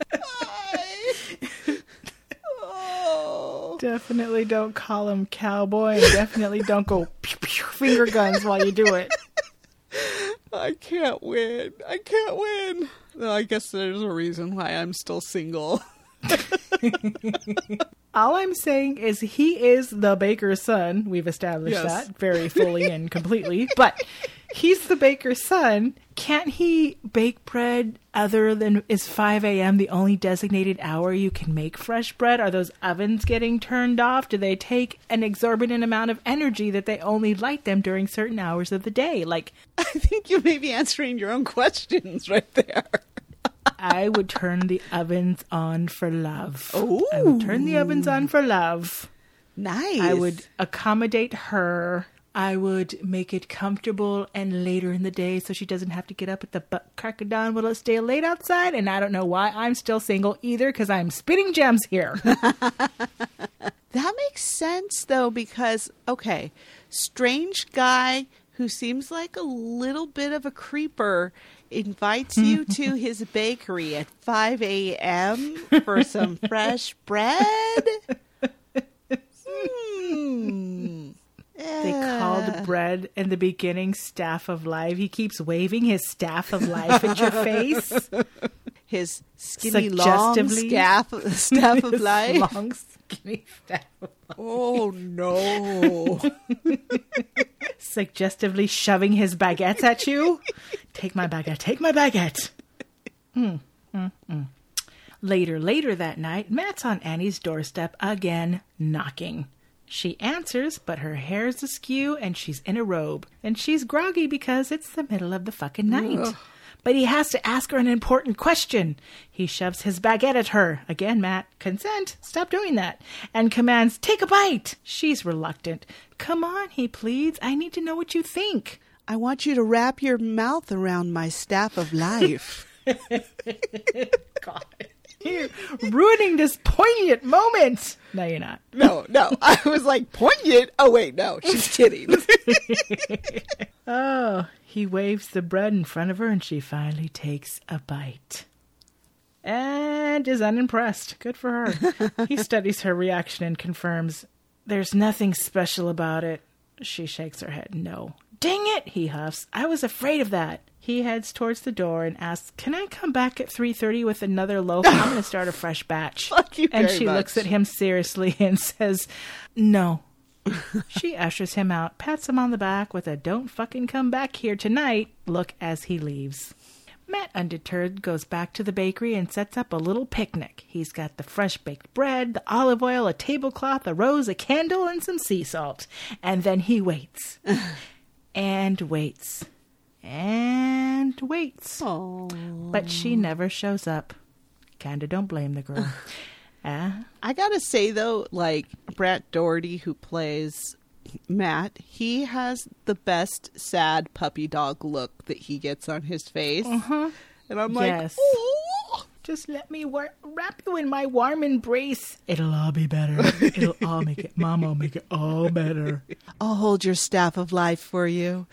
Hi. Oh. Definitely don't call him cowboy, and definitely don't go pew, pew, finger guns while you do it. I can't win. I can't win. Well, I guess there's a reason why I'm still single. All I'm saying is he is the baker's son. We've established Yes. that very fully and completely. But he's the baker's son. Can't he bake bread other than, is five a.m. the only designated hour you can make fresh bread? Are those ovens getting turned off? Do they take an exorbitant amount of energy that they only light them during certain hours of the day? Like, I think you may be answering your own questions right there. I would turn the ovens on for love. Ooh. I would turn the ovens on for love. Nice. I would accommodate her. I would make it comfortable and later in the day so she doesn't have to get up at the butt crack of dawn while it's still late outside. And I don't know why I'm still single either, because I'm spitting gems here. That makes sense, though, because, okay, strange guy who seems like a little bit of a creeper invites you to his bakery at five a.m. for some fresh bread. Hmm. They called bread in the beginning staff of life. He keeps waving his staff of life at your face. His skinny, long Suggestively. staff, staff of His life. long, skinny staff of life. Oh, no. Suggestively shoving his baguettes at you. Take my baguette. Take my baguette. Mm, mm, mm. Later, later that night, Matt's on Annie's doorstep again, knocking. She answers, but her hair's askew and she's in a robe. And she's groggy because it's the middle of the fucking night. Ugh. But he has to ask her an important question. He shoves his baguette at her. Again, Matt, consent. Stop doing that. And commands, take a bite. She's reluctant. Come on, he pleads. I need to know what you think. I want you to wrap your mouth around my staff of life. God. You're ruining this poignant moment. No, you're not. No, no. I was like, poignant? Oh, wait, no. She's kidding. Oh, he waves the bread in front of her and she finally takes a bite. And is unimpressed. Good for her. He studies her reaction and confirms, there's nothing special about it. She shakes her head. No. Dang it, he huffs. I was afraid of that. He heads towards the door and asks, can I come back at three thirty with another loaf? I'm going to start a fresh batch. Fuck you And very she much. looks at him seriously and says, no. She ushers him out, pats him on the back with a don't fucking come back here tonight look as he leaves. Matt, undeterred, goes back to the bakery and sets up a little picnic. He's got the fresh baked bread, the olive oil, a tablecloth, a rose, a candle, and some sea salt. And then he waits. and waits. And waits. Aww. But she never shows up. Kinda don't blame the girl. Ah. I gotta say, though, like, Brett Doherty, who plays Matt, he has the best sad puppy dog look that he gets on his face. Uh-huh. And I'm like, Yes. ooh. Just let me war- wrap you in my warm embrace. It'll all be better. It'll all make it. Mama will make it all better. I'll hold your staff of life for you.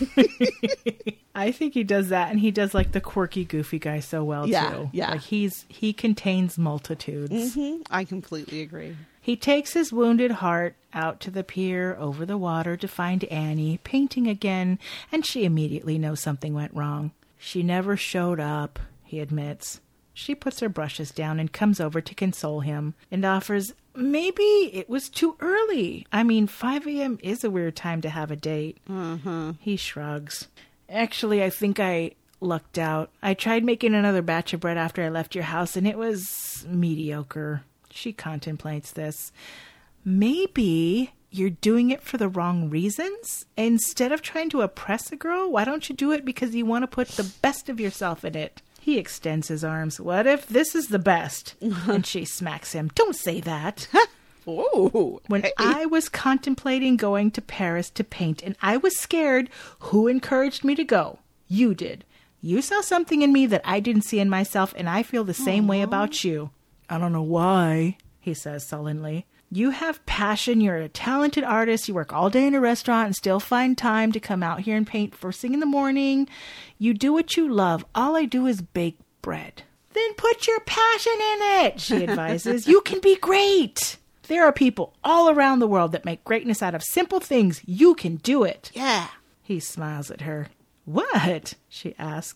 I think he does that, and he does like the quirky, goofy guy so well Yeah, too. yeah. Like he's he contains multitudes. hmm I completely agree. He takes his wounded heart out to the pier over the water to find Annie painting again, and she immediately knows something went wrong. She never showed up, he admits. She puts her brushes down and comes over to console him and offers, maybe it was too early. I mean, five a.m. is a weird time to have a date. Mm-hmm. He shrugs. Actually, I think I lucked out. I tried making another batch of bread after I left your house, and it was mediocre. She contemplates this. Maybe you're doing it for the wrong reasons? Instead of trying to oppress a girl, why don't you do it because you want to put the best of yourself in it? He extends his arms. What if this is the best? And she smacks him. Don't say that. Ooh. When Hey. I was contemplating going to Paris to paint and I was scared, who encouraged me to go? You did. You saw something in me that I didn't see in myself, and I feel the same way about you. I don't know why, he says sullenly. You have passion, you're a talented artist, you work all day in a restaurant and still find time to come out here and paint first thing in the morning. You do what you love. All I do is bake bread. Then put your passion in it, she advises. You can be great. There are people all around the world that make greatness out of simple things. You can do it. Yeah. He smiles at her. What? She asks.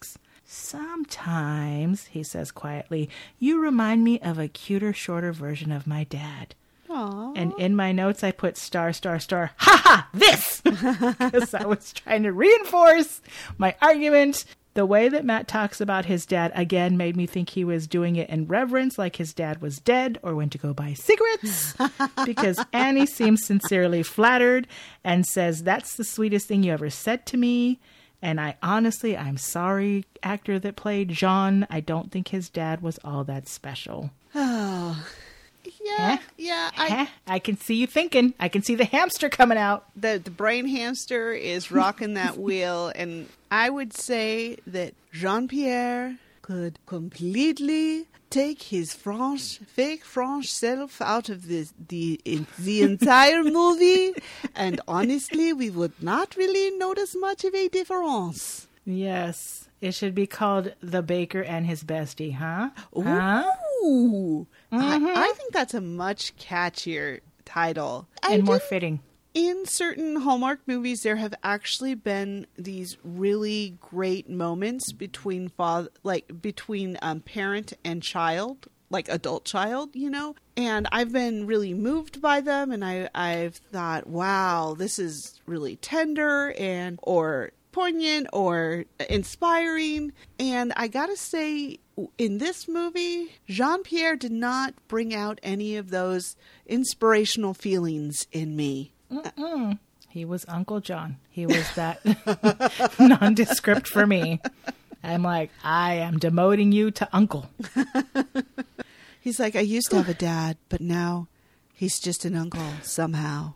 Sometimes, he says quietly, you remind me of a cuter, shorter version of my dad. Aww. And in my notes, I put star, star, star, ha ha, this! Because I was trying to reinforce my argument. The way that Matt talks about his dad, again, made me think he was doing it in reverence, like his dad was dead or went to go buy cigarettes. Because Annie seems sincerely flattered and says, that's the sweetest thing you ever said to me. And I honestly, I'm sorry, actor that played Jean. I don't think his dad was all that special. Oh, yeah, Huh? yeah. I, Huh? I can see you thinking. I can see the hamster coming out. the the brain hamster is rocking that wheel, and I would say that Jean-Pierre could completely take his French, fake French self out of the the the entire movie, and honestly, we would not really notice much of a difference. Yes. It should be called The Baker and His Bestie, huh? Huh? Ooh, Mm-hmm. I, I think that's a much catchier title. I And more didn't- fitting. In certain Hallmark movies, there have actually been these really great moments between father, like between um, parent and child, like adult child, you know. And I've been really moved by them, and I, I've thought, wow, this is really tender and or poignant or inspiring. And I gotta say, in this movie, Jean-Pierre did not bring out any of those inspirational feelings in me. Mm-mm. He was Uncle John. He was that nondescript for me. I'm like, I am demoting you to uncle. He's like, I used to have a dad, but now he's just an uncle somehow.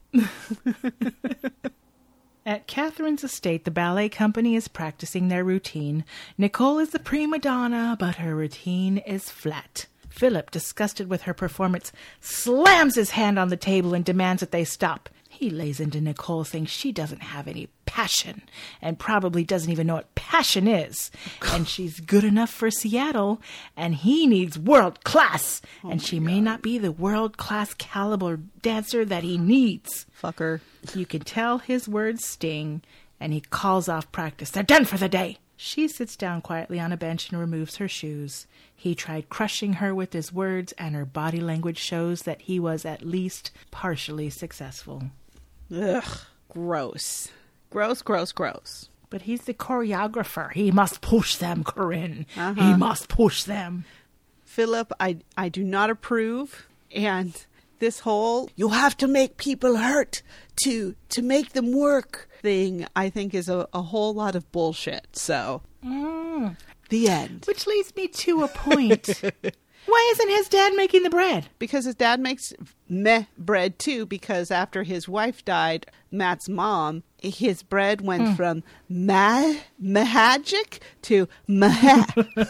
At Catherine's estate, the ballet company is practicing their routine. Nicole is the prima donna, but her routine is flat. Philip, disgusted with her performance, slams his hand on the table and demands that they stop. He lays into Nicole, saying she doesn't have any passion and probably doesn't even know what passion is. And she's good enough for Seattle, and he needs world class. Oh and she may not be the world class caliber dancer that he needs. Fucker. You can tell his words sting, and he calls off practice. They're done for the day. She sits down quietly on a bench and removes her shoes. He tried crushing her with his words, and her body language shows that he was at least partially successful. Ugh. Gross. Gross, gross, gross. But he's the choreographer. He must push them, Corinne. Uh-huh. He must push them. Philip, I, I do not approve. And this whole, you have to make people hurt to to make them work thing, I think is a, a whole lot of bullshit. So, Mm. the end. Which leads me to a point. Why isn't his dad making the bread? Because his dad makes meh bread too, because after his wife died, Matt's mom, his bread went Mm. from ma magic to meh.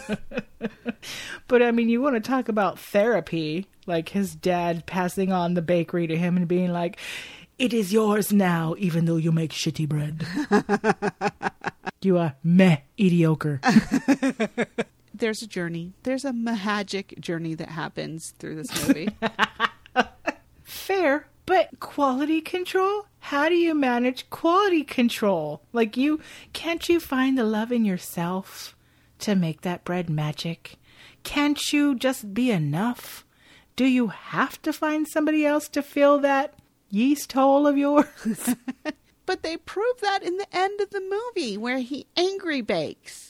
But I mean, you want to talk about therapy, like his dad passing on the bakery to him and being like, it is yours now, even though you make shitty bread. You are meh mediocre. There's a journey. There's a magic journey that happens through this movie. Fair, but quality control? How do you manage quality control? Like, you, can't you find the love in yourself to make that bread magic? Can't you just be enough? Do you have to find somebody else to fill that yeast hole of yours? But they prove that in the end of the movie where he angry bakes.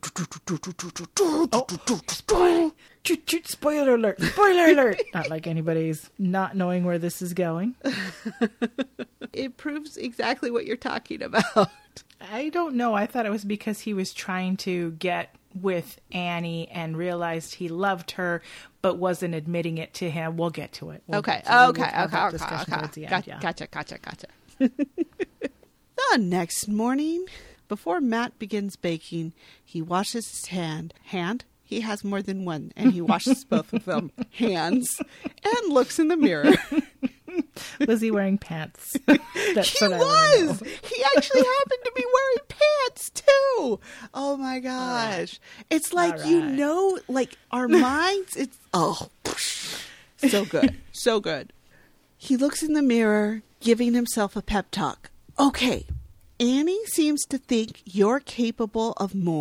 Oh, spoil- spoiler alert! Spoiler alert! Not like anybody's not knowing where this is going. It proves exactly what you're talking about. I don't know. I thought it was because he was trying to get with Annie and realized he loved her, but wasn't admitting it to him. We'll get to it. We'll Okay, get to it. We'll okay, have okay, that okay, discussion okay. towards the end, Got- yeah. Gotcha, gotcha, gotcha. The next morning, before Matt begins baking, he washes his hand. Hand? He has more than one, and he washes both of them hands and looks in the mirror. Was he wearing pants? That's He what I wanna was. know. He actually happened to be wearing pants too. Oh my gosh! It's like All you right. know, like our minds. It's oh, so good, so good. He looks in the mirror, giving himself a pep talk. Okay, Annie seems to think you're capable of more.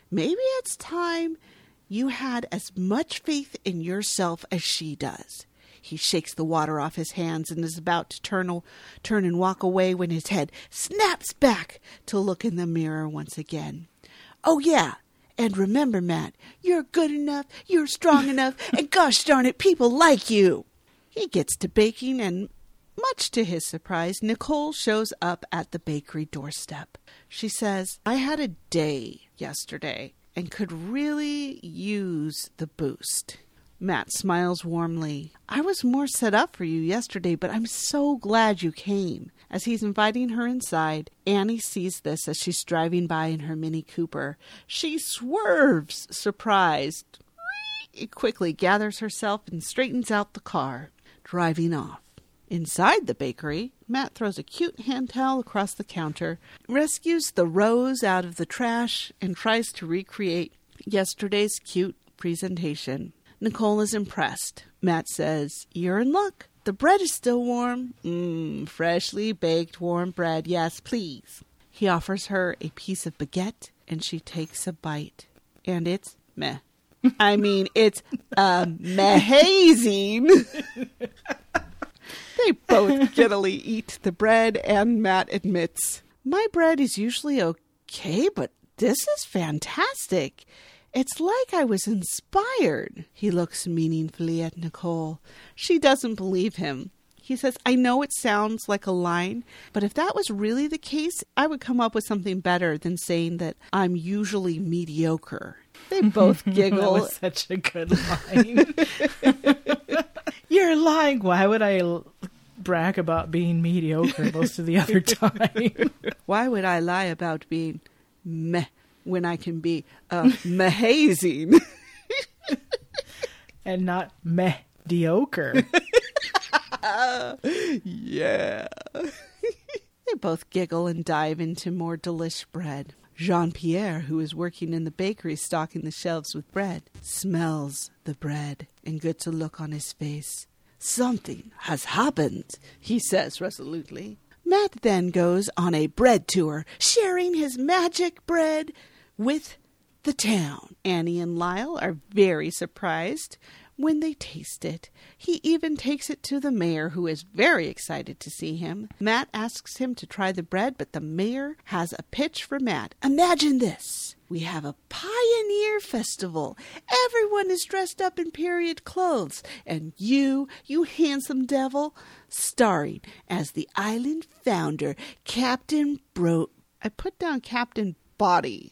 Maybe it's time you had as much faith in yourself as she does. He shakes the water off his hands and is about to turn, turn and walk away when his head snaps back to look in the mirror once again. Oh, yeah. And remember, Matt, you're good enough, you're strong enough, and gosh darn it, people like you. He gets to baking, and much to his surprise, Nicole shows up at the bakery doorstep. She says, I had a day yesterday and could really use the boost. Matt smiles warmly. I was more set up for you yesterday, but I'm so glad you came. As he's inviting her inside, Annie sees this as she's driving by in her Mini Cooper. She swerves, surprised. Quickly gathers herself and straightens out the car, driving off. Inside the bakery, Matt throws a cute hand towel across the counter, rescues the rose out of the trash, and tries to recreate yesterday's cute presentation. Nicole is impressed. Matt says, you're in luck. The bread is still warm. Mmm, freshly baked warm bread. Yes, please. He offers her a piece of baguette, and she takes a bite. And it's meh. I mean, it's amazing. They both giddily eat the bread, and Matt admits, my bread is usually okay, but this is fantastic. It's like I was inspired. He looks meaningfully at Nicole. She doesn't believe him. He says, I know it sounds like a line, but if that was really the case, I would come up with something better than saying that I'm usually mediocre. They both giggle. That was such a good line. You're lying. Why would I l- brag about being mediocre most of the other time? Why would I lie about being meh when I can be uh, amazing? And not mediocre. Yeah. They both giggle and dive into more delish bread. Jean-Pierre, who is working in the bakery stocking the shelves with bread, smells the bread and gets a look on his face. Something has happened, he says resolutely. Matt then goes on a bread tour, sharing his magic bread with the town. Annie and Lyle are very surprised when they taste it. He even takes it to the mayor, who is very excited to see him. Matt asks him to try the bread, but the mayor has a pitch for Matt. Imagine this. We have a pioneer festival. Everyone is dressed up in period clothes. And you, you handsome devil, starring as the island founder, Captain Bro... I put down Captain Body.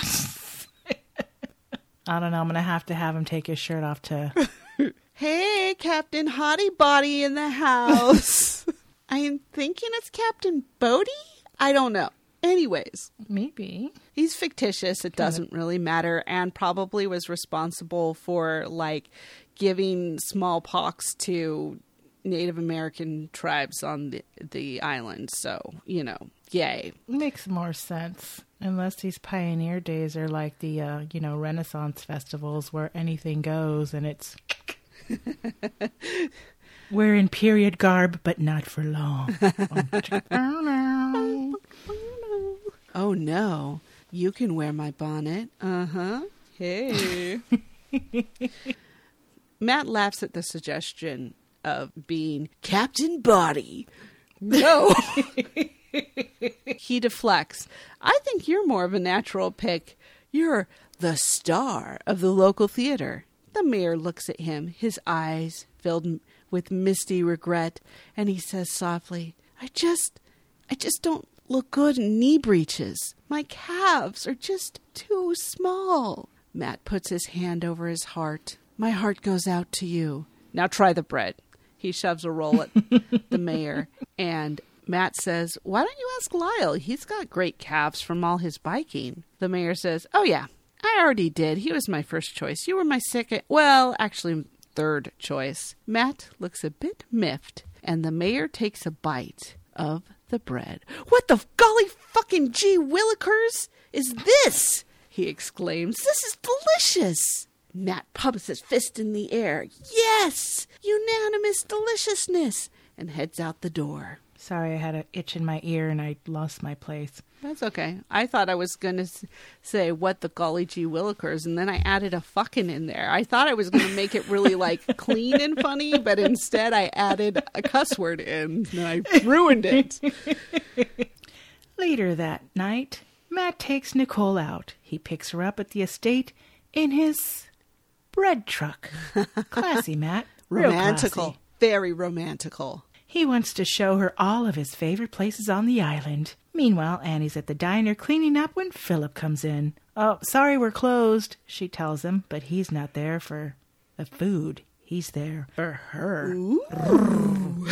I don't know. I'm going to have to have him take his shirt off to... Hey, Captain Hottie Body in the house. I am thinking it's Captain Bodie? I don't know. Anyways. Maybe. He's fictitious. It doesn't really matter. And probably was responsible for, like, giving smallpox to Native American tribes on the, the island. So, you know, yay. Makes more sense. Unless these pioneer days are like the, uh, you know, Renaissance festivals where anything goes and it's... We're in period garb, but not for long. Oh, no. You can wear my bonnet. Uh-huh. Hey. Matt laughs at the suggestion of being Captain Body. No. He deflects. I think you're more of a natural pick. You're the star of the local theater. The mayor looks at him, his eyes filled with misty regret, and he says softly, I just, I just don't look good in knee breeches. My calves are just too small. Matt puts his hand over his heart. My heart goes out to you. Now try the bread. He shoves a roll at the mayor, and Matt says, why don't you ask Lyle? He's got great calves from all his biking. The mayor says, oh yeah, I already did. He was my first choice. You were my second, well, actually third choice. Matt looks a bit miffed, and the mayor takes a bite of the bread. What the golly fucking gee willikers is this? He exclaims. This is delicious. Matt pumps his fist in the air. Yes, unanimous deliciousness, and heads out the door. Sorry, I had an itch in my ear and I lost my place. That's okay. I thought I was going to say what the golly gee willikers, and then I added a fucking in there. I thought I was going to make it really like clean and funny, but instead I added a cuss word in and I ruined it. Later that night, Matt takes Nicole out. He picks her up at the estate in his bread truck. Classy, Matt. Real Romantical. classy. Very romantical. He wants to show her all of his favorite places on the island. Meanwhile, Annie's at the diner cleaning up when Philip comes in. Oh, sorry, we're closed, she tells him, but he's not there for the food. He's there for her. Ooh.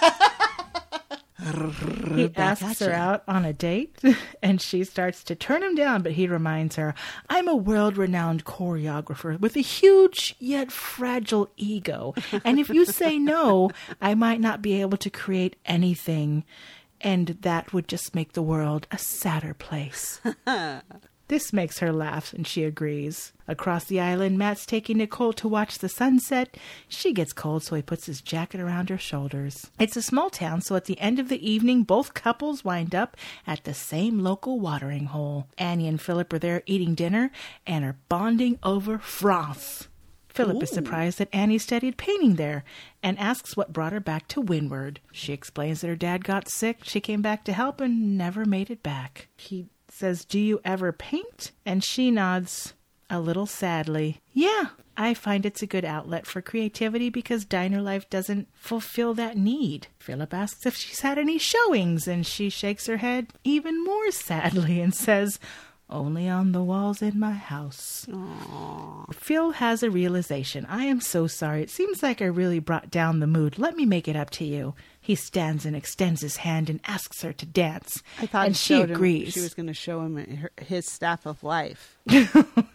He asks her out on a date, and she starts to turn him down, but he reminds her, I'm a world-renowned choreographer with a huge yet fragile ego, and if you say no, I might not be able to create anything, and that would just make the world a sadder place. This makes her laugh, and she agrees. Across the island, Matt's taking Nicole to watch the sunset. She gets cold, so he puts his jacket around her shoulders. It's a small town, so at the end of the evening, both couples wind up at the same local watering hole. Annie and Philip are there eating dinner and are bonding over France. Philip Ooh. Is surprised that Annie studied painting there and asks what brought her back to Windward. She explains that her dad got sick, she came back to help, and never made it back. He says, do you ever paint? And she nods a little sadly. Yeah, I find it's a good outlet for creativity because diner life doesn't fulfill that need. Philip asks if she's had any showings, and she shakes her head even more sadly and says, only on the walls in my house. Aww. Phil has a realization. I am so sorry. It seems like I really brought down the mood. Let me make it up to you. He stands and extends his hand and asks her to dance. I thought and she agrees. Him, she was going to show him her, his staff of life. No.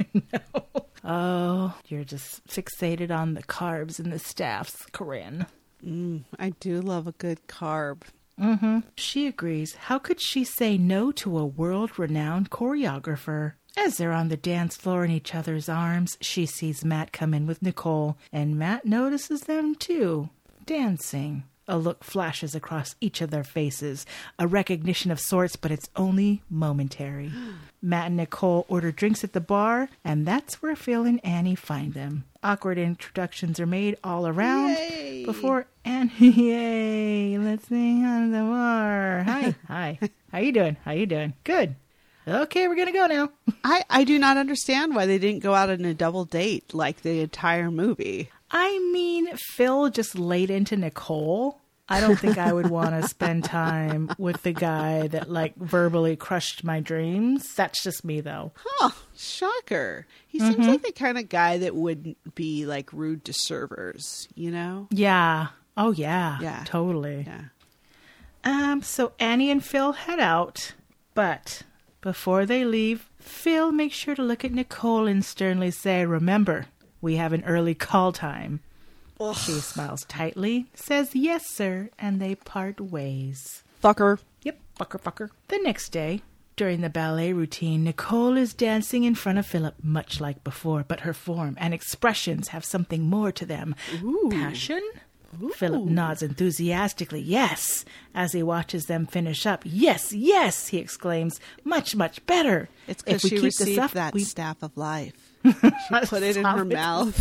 Oh, you're just fixated on the carbs and the staffs, Corinne. Mm, I do love a good carb. Mm-hmm. She agrees. How could she say no to a world-renowned choreographer? As they're on the dance floor in each other's arms, she sees Matt come in with Nicole, and Matt notices them too, dancing. A look flashes across each of their faces, a recognition of sorts, but it's only momentary. Matt and Nicole order drinks at the bar, and that's where Phil and Annie find them. Awkward introductions are made all around. Yay! Before Annie, yay, let's sing on the bar. Hi, hi. How you doing? How you doing? Good. Okay, we're going to go now. I, I do not understand why they didn't go out on a double date like the entire movie. I mean, Phil just laid into Nicole. I don't think I would want to spend time with the guy that, like, verbally crushed my dreams. That's just me, though. Huh. Shocker. He Mm-hmm. seems like the kind of guy that wouldn't be, like, rude to servers, you know? Yeah. Oh, yeah. Yeah. Totally. Yeah. Um. So Annie and Phil head out, but before they leave, Phil makes sure to look at Nicole and sternly say, remember, we have an early call time. Ugh. She smiles tightly, says yes, sir, and they part ways. Fucker. Yep, fucker, fucker. The next day, during the ballet routine, Nicole is dancing in front of Philip, much like before, but her form and expressions have something more to them. Ooh. Passion? Ooh. Philip nods enthusiastically, yes, as he watches them finish up. Yes, yes, he exclaims, much, much better. It's because she received up, that we... staff of life. She put it in her mouth.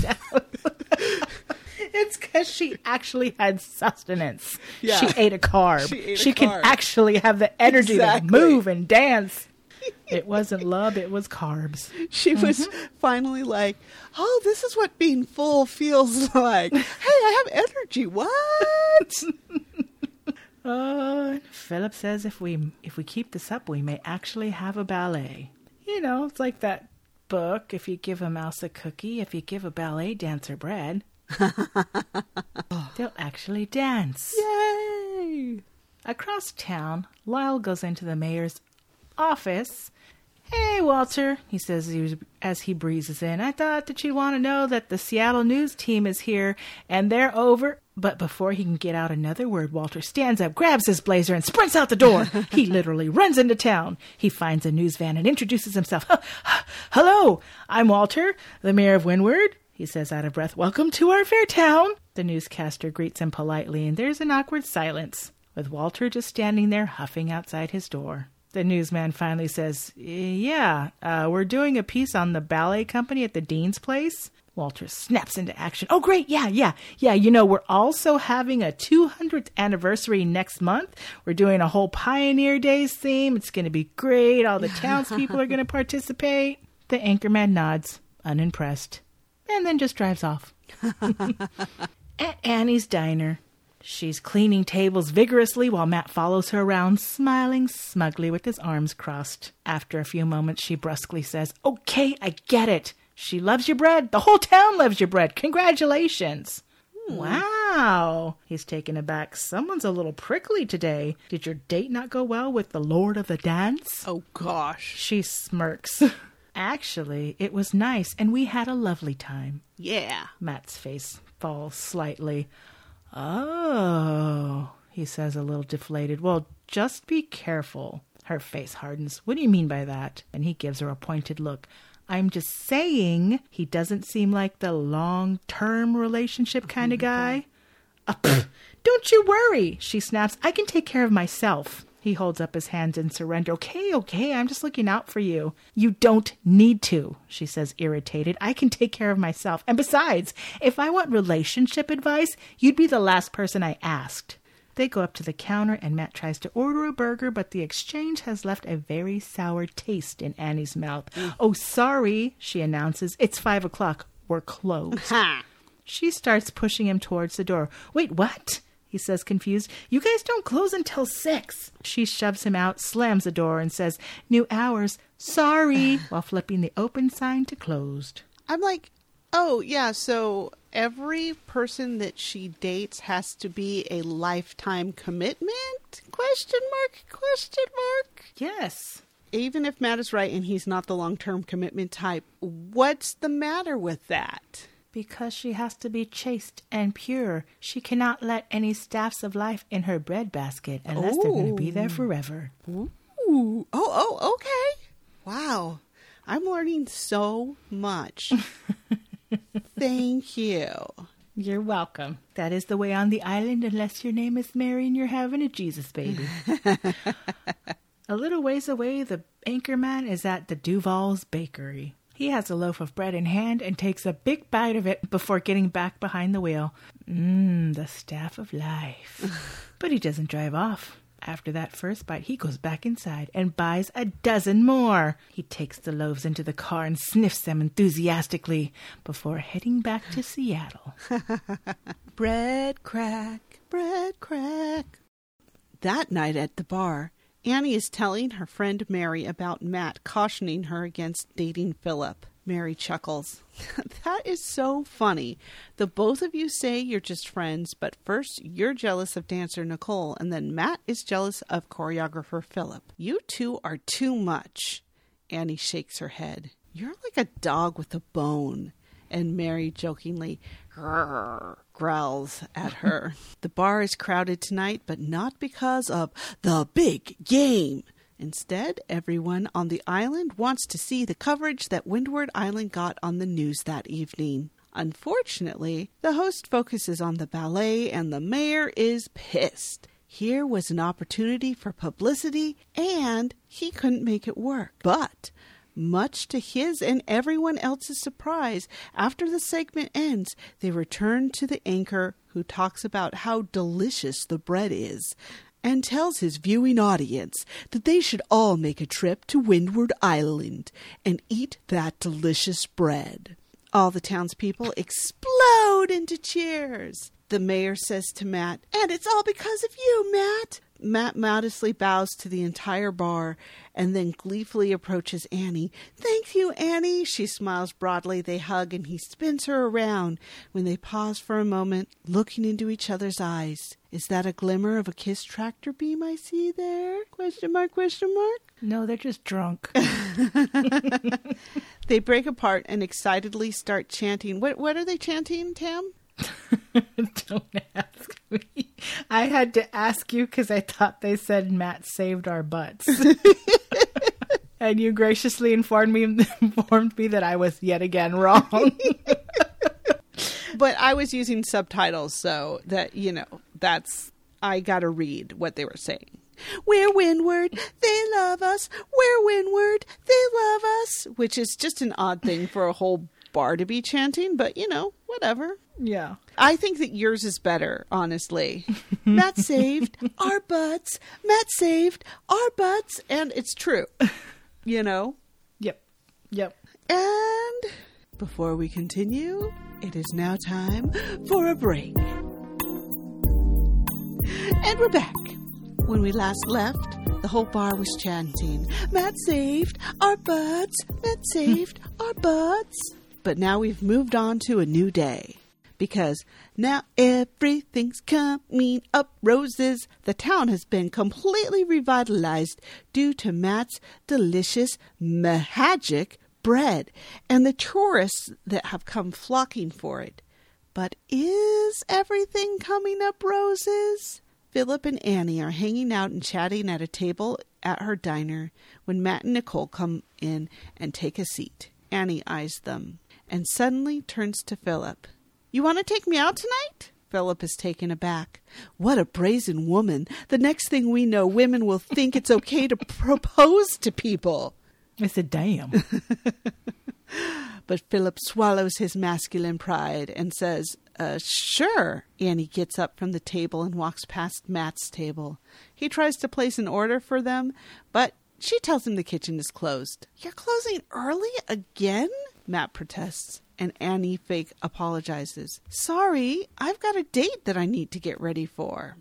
It's because she actually had sustenance. Yeah. She ate a carb. She, ate she a can carb. actually have the energy Exactly. to move and dance. It wasn't love, it was carbs. She mm-hmm. was finally like, oh, this is what being full feels like. Hey, I have energy. What? uh, Philip says if we if we keep this up, we may actually have a ballet. You know, it's like that book, if you give a mouse a cookie, if you give a ballet dancer bread, they'll actually dance. Yay! Across town, Lyle goes into the mayor's office. Hey, Walter, he says as he breezes in. I thought that you'd want to know that the Seattle news team is here, and they're over. But before he can get out another word, Walter stands up, grabs his blazer, and sprints out the door. He literally runs into town. He finds a news van and introduces himself. Hello, I'm Walter, the mayor of Windward, he says out of breath. Welcome to our fair town. The newscaster greets him politely, and there's an awkward silence. with Walter just standing there huffing outside his door. The newsman finally says, yeah, uh, we're doing a piece on the ballet company at the Dean's place. Walter snaps into action. Oh, great. Yeah, yeah, yeah. You know, we're also having a two hundredth anniversary next month. We're doing a whole Pioneer Days theme. It's going to be great. All the townspeople are going to participate. The anchorman nods, unimpressed, and then just drives off. At Annie's diner, she's cleaning tables vigorously while Matt follows her around, smiling smugly with his arms crossed. After a few moments, she brusquely says, okay, I get it. She loves your bread. The whole town loves your bread. Congratulations. Hmm. Wow. He's taken aback. Someone's a little prickly today. Did your date not go well with the Lord of the Dance? Oh, gosh. She smirks. Actually, it was nice, and we had a lovely time. Yeah. Matt's face falls slightly. Oh, he says a little deflated. Well, just be careful. Her face hardens. What do you mean by that? And he gives her a pointed look. I'm just saying he doesn't seem like the long-term relationship kind of guy. Uh, pff, don't you worry, she snaps. I can take care of myself. He holds up his hands in surrender. Okay, okay, I'm just looking out for you. You don't need to, she says, irritated. I can take care of myself. And besides, if I want relationship advice, you'd be the last person I asked. They go up to the counter and Matt tries to order a burger, but the exchange has left a very sour taste in Annie's mouth. Mm. Oh, sorry, she announces. It's five o'clock. We're closed. She starts pushing him towards the door. Wait, what? He says, confused. You guys don't close until six. She shoves him out, slams the door, and says, new hours. Sorry, while flipping the open sign to closed. I'm like, oh, yeah, so every person that she dates has to be a lifetime commitment? Question mark, question mark. Yes. Even if Matt is right and he's not the long-term commitment type, what's the matter with that? Because she has to be chaste and pure. She cannot let any staffs of life in her breadbasket unless Ooh. They're going to be there forever. Ooh. Oh, oh, okay. Wow. I'm learning so much. Thank you. You're welcome. That is the way on the island unless your name is Mary and you're having a Jesus baby. A little ways away, the anchorman is at the Duval's Bakery. He has a loaf of bread in hand and takes a big bite of it before getting back behind the wheel. Mmm, the staff of life. But he doesn't drive off. After that first bite, he goes back inside and buys a dozen more. He takes the loaves into the car and sniffs them enthusiastically before heading back to Seattle. Bread crack, bread crack. That night at the bar, Annie is telling her friend Mary about Matt cautioning her against dating Philip. Mary chuckles. That is so funny. The both of you say you're just friends, but first you're jealous of dancer Nicole, and then Matt is jealous of choreographer Philip. You two are too much. Annie shakes her head. You're like a dog with a bone. And Mary jokingly growls at her. The bar is crowded tonight, but not because of the big game. Instead, everyone on the island wants to see the coverage that Windward Island got on the news that evening. Unfortunately, the host focuses on the ballet and the mayor is pissed. Here was an opportunity for publicity and he couldn't make it work. But much to his and everyone else's surprise, after the segment ends, they return to the anchor who talks about how delicious the bread is and tells his viewing audience that they should all make a trip to Windward Island and eat that delicious bread. All the townspeople explode into cheers. The mayor says to Matt, "And it's all because of you, Matt." Matt modestly bows to the entire bar and then gleefully approaches Annie. "Thank you, Annie." She smiles broadly. They hug and he spins her around. When they pause for a moment, looking into each other's eyes. Is that a glimmer of a kiss tractor beam I see there? Question mark, question mark? No, they're just drunk. They break apart and excitedly start chanting. What, what are they chanting, Tam? Don't ask me. I had to ask you because I thought they said Matt saved our butts. And you graciously informed me informed me that I was yet again wrong. But I was using subtitles, so that, you know, that's I got to read what they were saying. We're windward, they love us. We're windward, they love us. Which is just an odd thing for a whole bar to be chanting, but you know, whatever. Yeah. I think that yours is better, honestly. Matt saved our butts. Matt saved our butts. And it's true, you know? Yep. Yep. And before we continue, it is now time for a break. And we're back. When we last left, the whole bar was chanting, Matt saved our butts, Matt saved our butts. But now we've moved on to a new day. Because now everything's coming up roses. The town has been completely revitalized due to Matt's delicious magic bread and the tourists that have come flocking for it. But is everything coming up roses? Philip and Annie are hanging out and chatting at a table at her diner when Matt and Nicole come in and take a seat. Annie eyes them and suddenly turns to Philip. You want to take me out tonight? Philip is taken aback. What a brazen woman. The next thing we know, women will think it's okay to propose to people. I said, damn. But Philip swallows his masculine pride and says, uh, sure. Annie gets up from the table and walks past Matt's table. He tries to place an order for them, but she tells him the kitchen is closed. You're closing early again? Matt protests, and Annie fake apologizes. Sorry, I've got a date that I need to get ready for.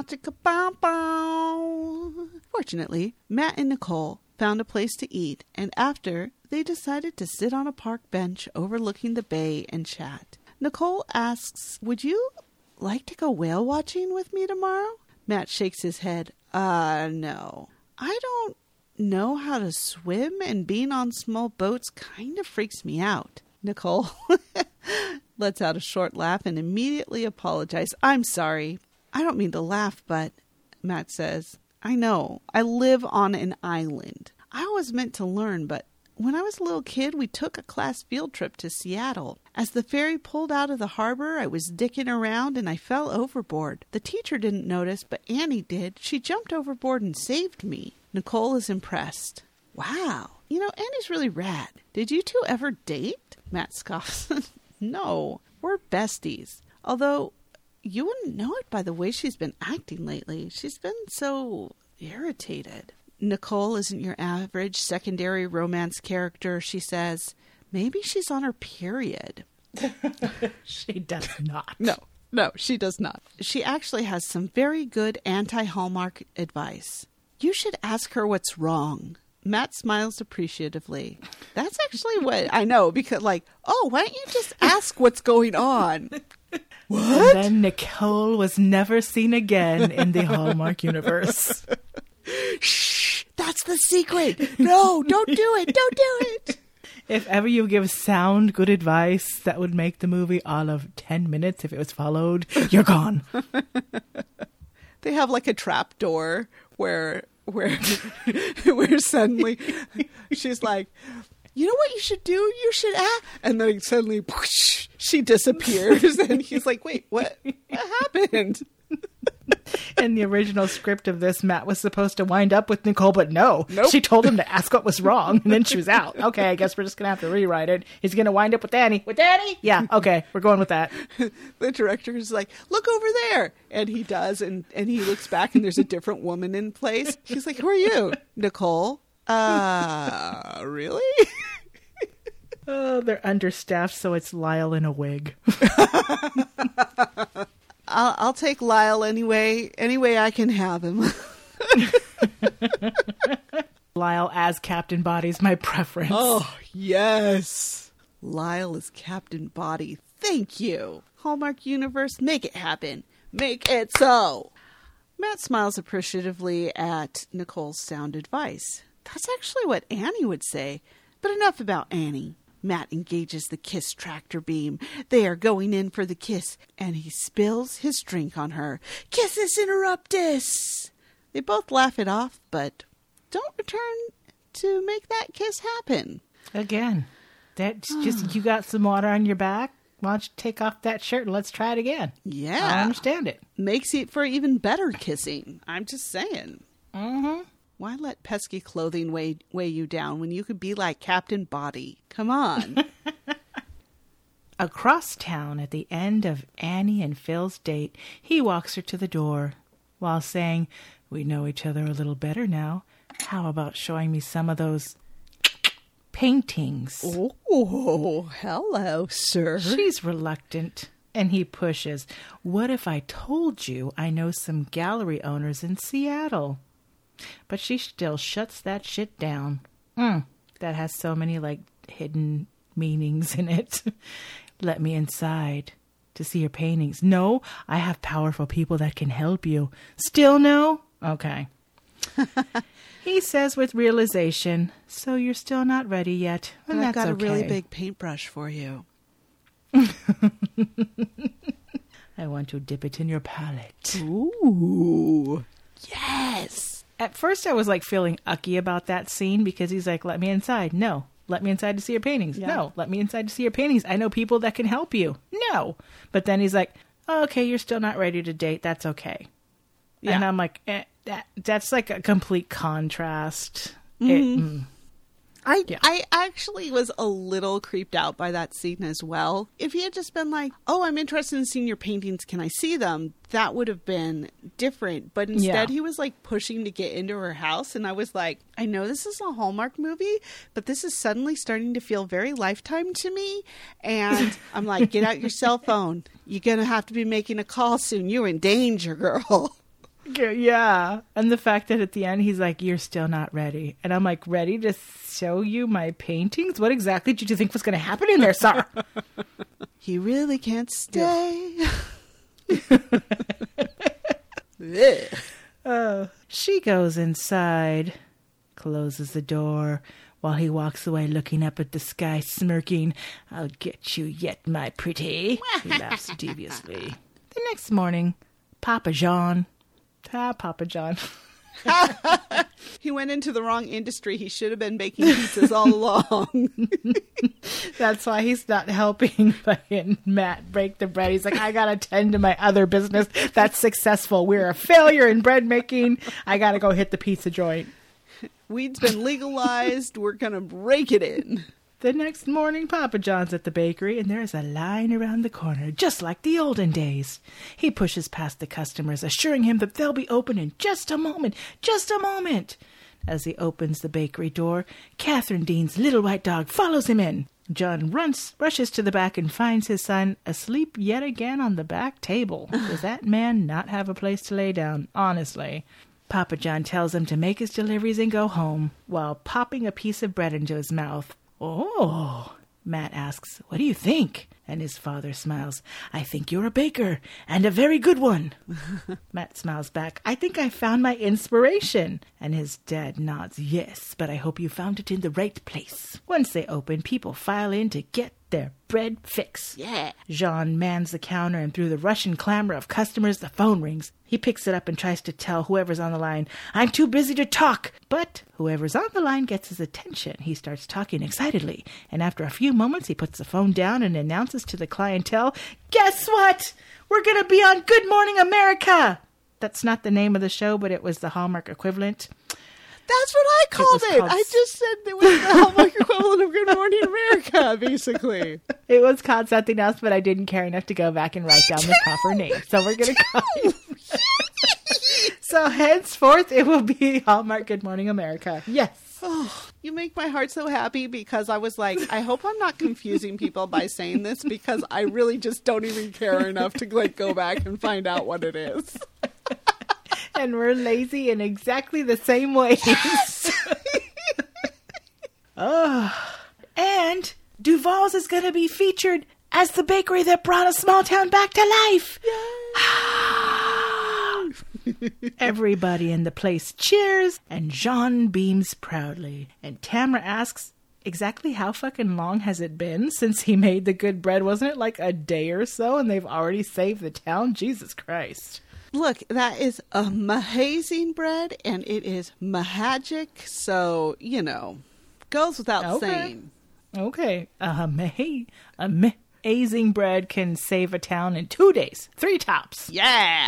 Fortunately, Matt and Nicole found a place to eat, and after, they decided to sit on a park bench overlooking the bay and chat. Nicole asks, would you like to go whale watching with me tomorrow? Matt shakes his head. Uh, no. I don't know how to swim, and being on small boats kind of freaks me out. Nicole lets out a short laugh and immediately apologizes. I'm sorry. I don't mean to laugh, but Matt says, I know. I live on an island. I was meant to learn, but when I was a little kid, we took a class field trip to Seattle. As the ferry pulled out of the harbor, I was dicking around and I fell overboard. The teacher didn't notice, but Annie did. She jumped overboard and saved me. Nicole is impressed. Wow. You know, Annie's really rad. Did you two ever date? Matt scoffs. No, we're besties. Although, you wouldn't know it by the way she's been acting lately. She's been so irritated. Nicole isn't your average secondary romance character, she says. Maybe she's on her period. She does not. No, no, she does not. She actually has some very good anti-Hallmark advice. You should ask her what's wrong. Matt smiles appreciatively. That's actually what I know, because like, oh, why don't you just ask what's going on? What? And then Nicole was never seen again in the Hallmark universe. Shh, that's the secret. No, don't do it. Don't do it. If ever you give sound good advice that would make the movie all of ten minutes if it was followed, you're gone. They have like a trap door where where where suddenly she's like, you know what you should do? You should act. And then suddenly whoosh, she disappears. And he's like, wait, what? What happened? In the original script of this, Matt was supposed to wind up with Nicole, but no. Nope. She told him to ask what was wrong, and then she was out. Okay, I guess we're just going to have to rewrite it. He's going to wind up with Annie. With Annie? Yeah, okay, we're going with that. The director is like, look over there. And he does, and, and he looks back, and there's a different woman in place. She's like, who are you? Nicole? Uh, really? Oh, they're understaffed, so it's Lyle in a wig. I'll, I'll take Lyle anyway, any way I can have him. Lyle as Captain Body's my preference. Oh, yes. Lyle is Captain Body. Thank you. Hallmark Universe, make it happen. Make it so. Matt smiles appreciatively at Nicole's sound advice. That's actually what Annie would say. But enough about Annie. Matt engages the kiss tractor beam. They are going in for the kiss, and he spills his drink on her. Kisses interruptus! They both laugh it off, but don't return to make that kiss happen. Again, that's just, you got some water on your back? why don't you take off that shirt and let's try it again? Yeah. I understand it. Makes it for even better kissing. I'm just saying. Mm-hmm. Why let pesky clothing weigh, weigh you down when you could be like Captain Body? Come on. Across town at the end of Annie and Phil's date, he walks her to the door while saying, we know each other a little better now. How about showing me some of those paintings? Oh, hello, sir. She's reluctant, and he pushes. What if I told you I know some gallery owners in Seattle? But she still shuts that shit down. Mm, that has so many, like, hidden meanings in it. Let me inside to see your paintings. No, I have powerful people that can help you. Still no? Okay. He says with realization, so you're still not ready yet. And I've that's got okay. a really big paintbrush for you. I want to dip it in your palette. Ooh. Yes. At first I was like feeling ucky about that scene because he's like, let me inside. No. Let me inside to see your paintings. Yeah. No. Let me inside to see your paintings. I know people that can help you. No. But then he's like, oh, okay, you're still not ready to date. That's okay. Yeah. And I'm like, eh, that that's like a complete contrast. Mm-hmm. It, mm. I Yeah. I actually was a little creeped out by that scene as well. If he had just been like, oh, I'm interested in seeing your paintings, can I see them? That would have been different. But instead Yeah. he was like pushing to get into her house. And I was like, I know this is a Hallmark movie, but this is suddenly starting to feel very Lifetime to me. And I'm like, get out your cell phone. You're going to have to be making a call soon. You're in danger, girl. Yeah. And the fact that at the end he's like, you're still not ready. And I'm like, ready to show you my paintings? What exactly did you think was going to happen in there, sir? He really can't stay. Oh. She goes inside, closes the door, while he walks away looking up at the sky, smirking. I'll get you yet, my pretty. He laughs deviously. The next morning, Papa John... Ah, Papa John. He went into the wrong industry. He should have been baking pizzas all along. That's why he's not helping fucking Matt break the bread. He's like, I gotta tend to my other business that's successful. We're a failure in bread making. I gotta go hit the pizza joint. Weed's been legalized. We're going to break it in. The next morning, Papa John's at the bakery, and there's a line around the corner, just like the olden days. He pushes past the customers, assuring him that they'll be open in just a moment, just a moment. As he opens the bakery door, Catherine Dean's little white dog follows him in. John runs, rushes to the back and finds his son asleep yet again on the back table. Does that man not have a place to lay down? Honestly. Papa John tells him to make his deliveries and go home, while popping a piece of bread into his mouth. Oh, Matt asks, what do you think? And his father smiles, I think you're a baker, and a very good one. Matt smiles back, I think I found my inspiration. And his dad nods, yes, but I hope you found it in the right place. Once they open, people file in to get their bread fix. Yeah. Jean mans the counter, and through the rush and clamor of customers, the phone rings. He picks it up and tries to tell whoever's on the line, I'm too busy to talk. But whoever's on the line gets his attention. He starts talking excitedly, and after a few moments, he puts the phone down and announces to the clientele, guess what? We're going to be on Good Morning America. That's not the name of the show, but it was the Hallmark equivalent. That's what I called It it. was called- I just said it was the Hallmark equivalent of Good Morning America, basically. It was called something else, but I didn't care enough to go back and write down the proper name. So we're going to call it. So henceforth, it will be Hallmark Good Morning America. Yes. Oh, you make my heart so happy because I was like, I hope I'm not confusing people by saying this because I really just don't even care enough to like go back and find out what it is. And we're lazy in exactly the same ways. Yes! Oh. And Duval's is going to be featured as the bakery that brought a small town back to life. Everybody in the place cheers, and Jean beams proudly. And Tamara asks, exactly how fucking long has it been since he made the good bread? Wasn't it like a day or so, and they've already saved the town? Jesus Christ. Look, that is amazing bread, and it is magic, so, you know, goes without Okay. saying. Okay. Ama- amazing. Azing bread can save a town in two days. Three tops. Yeah.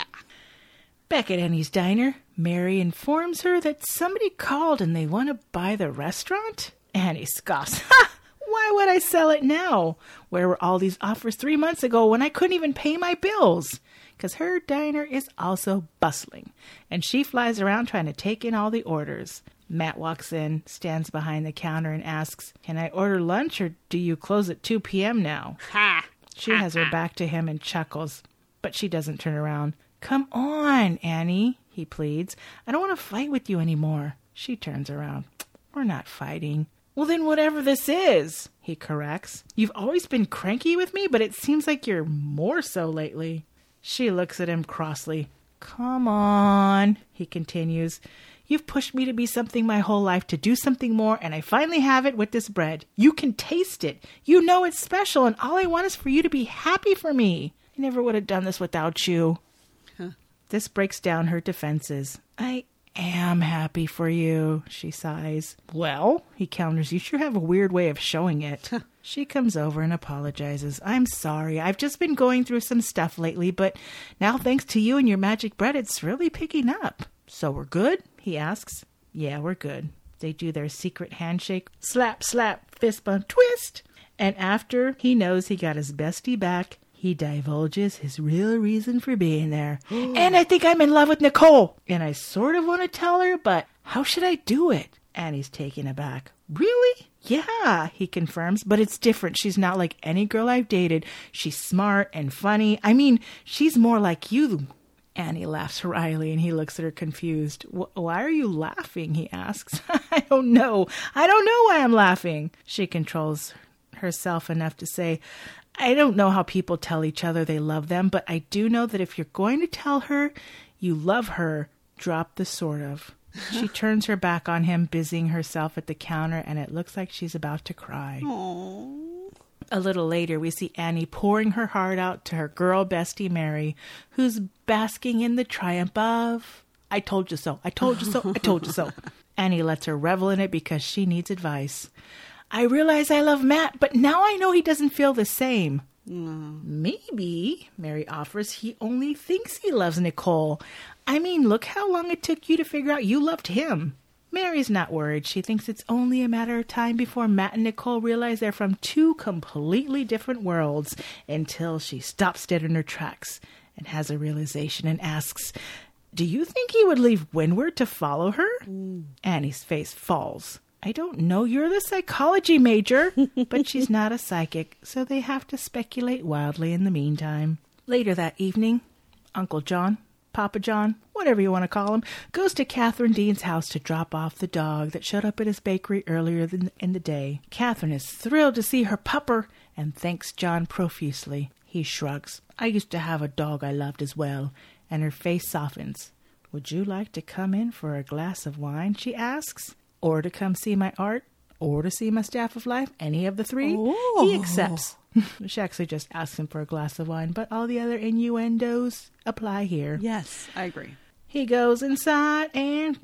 Back at Annie's diner, Mary informs her that somebody called and they want to buy the restaurant. Annie scoffs. Ha! Why would I sell it now? Where were all these offers three months ago when I couldn't even pay my bills? Because her diner is also bustling, and she flies around trying to take in all the orders. Matt walks in, stands behind the counter, and asks, "Can I order lunch, or do you close at two p.m. now?" Ha! She has her back to him and chuckles, but she doesn't turn around. "Come on, Annie," he pleads. "I don't want to fight with you anymore." She turns around. "We're not fighting." "Well, then whatever this is," he corrects. "You've always been cranky with me, but it seems like you're more so lately." She looks at him crossly. "Come on," he continues. "You've pushed me to be something my whole life, to do something more, and I finally have it with this bread. You can taste it. You know it's special, and all I want is for you to be happy for me. I never would have done this without you." Huh. This breaks down her defenses. "I am happy for you," she sighs. "Well," he counters, "you sure have a weird way of showing it." She comes over and apologizes. "I'm sorry. I've just been going through some stuff lately, but now thanks to you and your magic bread, it's really picking up." "So we're good?" he asks. "Yeah, we're good." They do their secret handshake. Slap, slap, fist bump, twist. And after he knows he got his bestie back, he divulges his real reason for being there. "And I think I'm in love with Nicole. And I sort of want to tell her, but how should I do it?" Annie's taken aback. "Really?" "Yeah," he confirms, "but it's different. She's not like any girl I've dated. She's smart and funny. I mean, she's more like you." Annie laughs wryly, and he looks at her confused. "Why are you laughing?" he asks. "I don't know. I don't know why I'm laughing." She controls herself enough to say, "I don't know how people tell each other they love them, but I do know that if you're going to tell her you love her, drop the sort of." She turns her back on him, busying herself at the counter, and it looks like she's about to cry. Aww. A little later, we see Annie pouring her heart out to her girl bestie Mary, who's basking in the triumph of, "I told you so, I told you so, I told you so." Annie lets her revel in it because she needs advice. "I realize I love Matt, but now I know he doesn't feel the same." Mm. "Maybe," Mary offers, "he only thinks he loves Nicole. I mean, look how long it took you to figure out you loved him." Mary's not worried. She thinks it's only a matter of time before Matt and Nicole realize they're from two completely different worlds, until she stops dead in her tracks and has a realization and asks, "Do you think he would leave Windward to follow her?" Mm. Annie's face falls. "I don't know. You're the psychology major." But she's not a psychic, so they have to speculate wildly in the meantime. Later that evening, Uncle John, Papa John, whatever you want to call him, goes to Catherine Dean's house to drop off the dog that showed up at his bakery earlier in the day. Catherine is thrilled to see her pupper and thanks John profusely. He shrugs. "I used to have a dog I loved as well," and her face softens. "Would you like to come in for a glass of wine?" she asks. "Or to come see my art? Or to see my staff of life? Any of the three?" Oh. He accepts. She actually just asks him for a glass of wine, but all the other innuendos apply here. Yes, I agree. He goes inside and...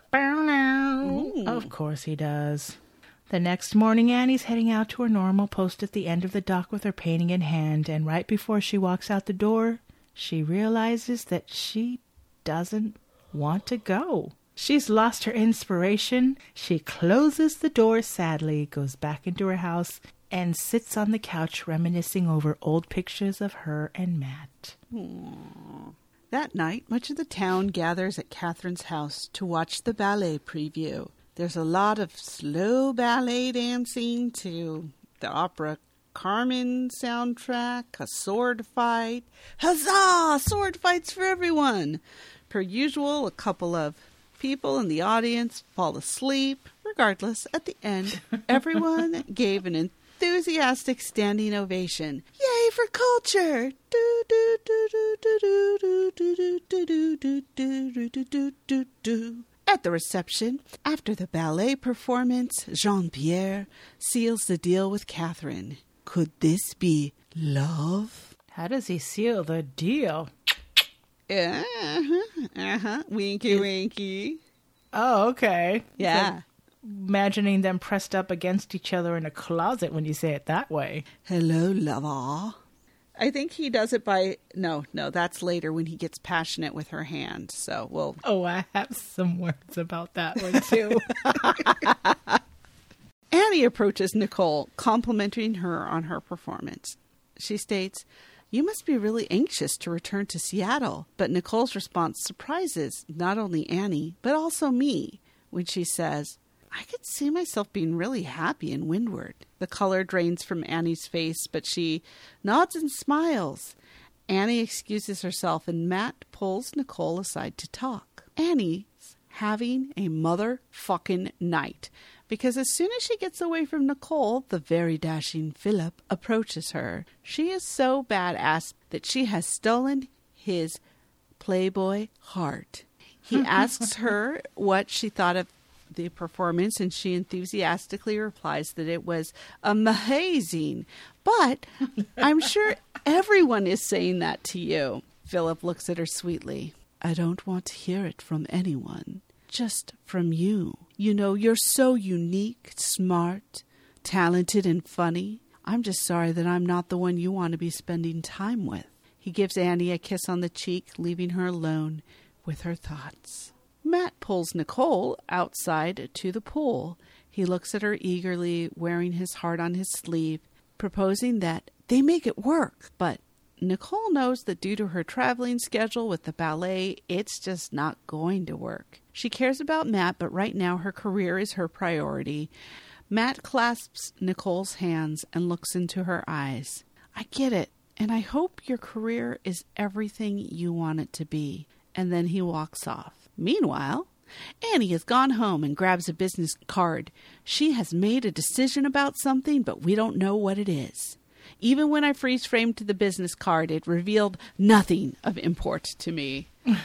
Ooh. Of course he does. The next morning, Annie's heading out to her normal post at the end of the dock with her painting in hand, and right before she walks out the door, she realizes that she doesn't want to go. She's lost her inspiration. She closes the door sadly, goes back into her house, and sits on the couch reminiscing over old pictures of her and Matt. Aww. That night, much of the town gathers at Catherine's house to watch the ballet preview. There's a lot of slow ballet dancing to the opera Carmen soundtrack, a sword fight. Huzzah! Sword fights for everyone! Per usual, a couple of people in the audience fall asleep. Regardless, at the end, everyone gave an enthusiastic standing ovation. Yay for culture! Do do do do do do do do do do do do do do do. At the reception, after the ballet performance, Jean-Pierre seals the deal with Catherine. Could this be love? How does he seal the deal? Uh-huh, uh-huh. Winky, winky. Oh, okay. Yeah. imagining them pressed up against each other in a closet when you say it that way. Hello, lover. I think he does it by... No, no, that's later when he gets passionate with her hand. So we'll... Oh, I have some words about that one, too. Annie approaches Nicole, complimenting her on her performance. She states, "You must be really anxious to return to Seattle." But Nicole's response surprises not only Annie, but also me, when she says, "I could see myself being really happy in Windward." The color drains from Annie's face, but she nods and smiles. Annie excuses herself, and Matt pulls Nicole aside to talk. Annie's having a motherfucking night, because as soon as she gets away from Nicole, the very dashing Philip approaches her. She is so badass that she has stolen his Playboy heart. He asks her what she thought of the performance, and she enthusiastically replies that it was amazing. But I'm sure everyone is saying that to you. Philip looks at her sweetly. "I don't want to hear it from anyone. Just from you. You know, you're so unique, smart, talented, and funny. I'm just sorry that I'm not the one you want to be spending time with." He gives Annie a kiss on the cheek, leaving her alone with her thoughts. Matt pulls Nicole outside to the pool. He looks at her eagerly, wearing his heart on his sleeve, proposing that they make it work. But Nicole knows that due to her traveling schedule with the ballet, it's just not going to work. She cares about Matt, but right now her career is her priority. Matt clasps Nicole's hands and looks into her eyes. "I get it, and I hope your career is everything you want it to be." And then he walks off. Meanwhile, Annie has gone home and grabs a business card. She has made a decision about something, but we don't know what it is. Even when I freeze-framed the business card, it revealed nothing of import to me.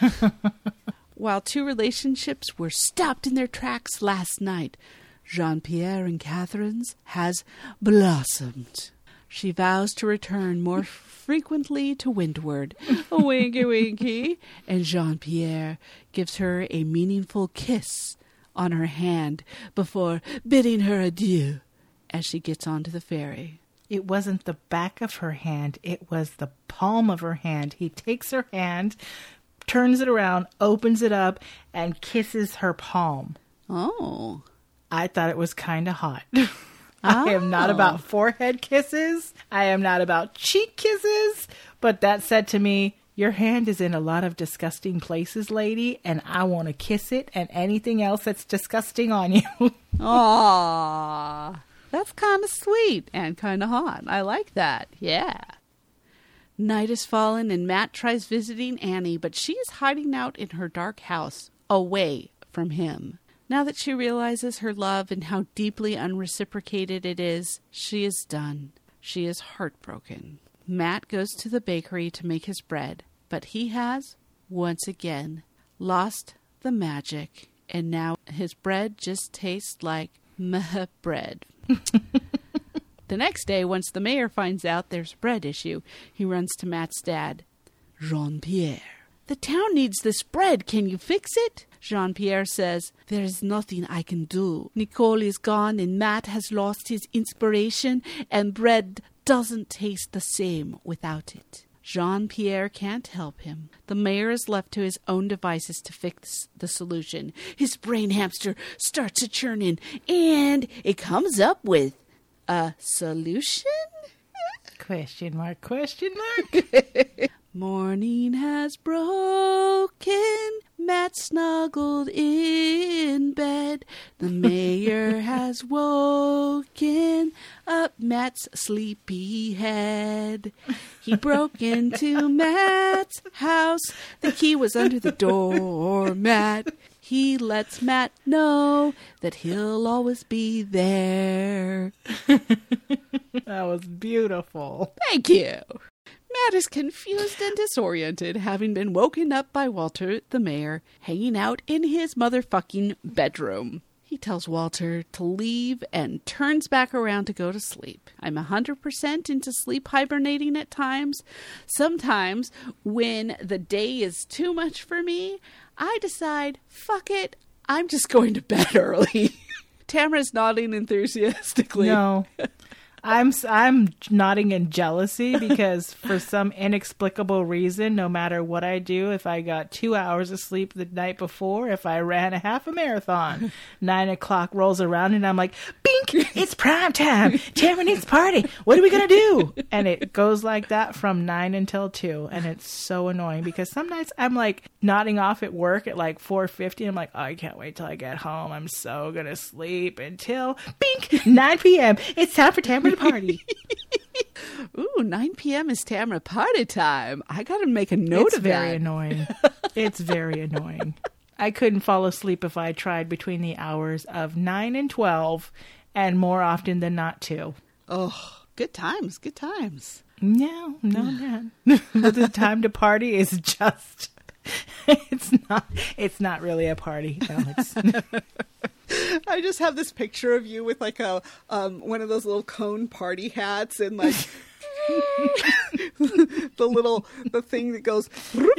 While two relationships were stopped in their tracks last night, Jean-Pierre and Catherine's has blossomed. She vows to return more frequently to Windward. Winky winky. And Jean-Pierre gives her a meaningful kiss on her hand before bidding her adieu as she gets onto the ferry. It wasn't the back of her hand. It was the palm of her hand. He takes her hand, turns it around, opens it up, and kisses her palm. Oh. I thought it was kind of hot. I am not about forehead kisses. I am not about cheek kisses. But that said to me, your hand is in a lot of disgusting places, lady, and I want to kiss it and anything else that's disgusting on you. Aww. That's kind of sweet and kind of hot. I like that. Yeah. Night has fallen and Matt tries visiting Annie, but she is hiding out in her dark house, away from him. Now that she realizes her love and how deeply unreciprocated it is, she is done. She is heartbroken. Matt goes to the bakery to make his bread, but he has, once again, lost the magic, and now his bread just tastes like meh bread. The next day, once the mayor finds out there's a bread issue, he runs to Matt's dad. Jean-Pierre, the town needs this bread. Can you fix it? Jean-Pierre says, there is nothing I can do. Nicole is gone and Matt has lost his inspiration and bread doesn't taste the same without it. Jean-Pierre can't help him. The mayor is left to his own devices to fix the solution. His brain hamster starts a churning and it comes up with a solution? Question mark, question mark. Morning has broken, Matt snuggled in bed. The mayor has woken up Matt's sleepy head. He broke into Matt's house. The key was under the doormat. He lets Matt know that he'll always be there. That was beautiful. Thank you. Matt is confused and disoriented, having been woken up by Walter, the mayor, hanging out in his motherfucking bedroom. He tells Walter to leave and turns back around to go to sleep. I'm one hundred percent into sleep hibernating at times. Sometimes, when the day is too much for me, I decide, fuck it, I'm just going to bed early. Tamara's nodding enthusiastically. No. I'm I'm nodding in jealousy because for some inexplicable reason, no matter what I do, if I got two hours of sleep the night before, if I ran a half a marathon, nine o'clock rolls around and I'm like, bink, it's prime time. Tamara needs to party. What are we going to do? And it goes like that from nine until two. And it's so annoying because some nights I'm like nodding off at work at like four fifty. I'm like, oh, I can't wait till I get home. I'm so going to sleep until bink, nine p.m. It's time for Tamara to party. Ooh, nine p.m. is Tamara party time. I got to make a note it's of very that. annoying. It's very annoying. I couldn't fall asleep if I tried between the hours of nine and twelve, and more often than not, two. Oh, good times, good times. No, no, man. The time to party is just... It's not. It's not really a party. No, it's... I just have this picture of you with like a um, one of those little cone party hats and like the little the thing that goes.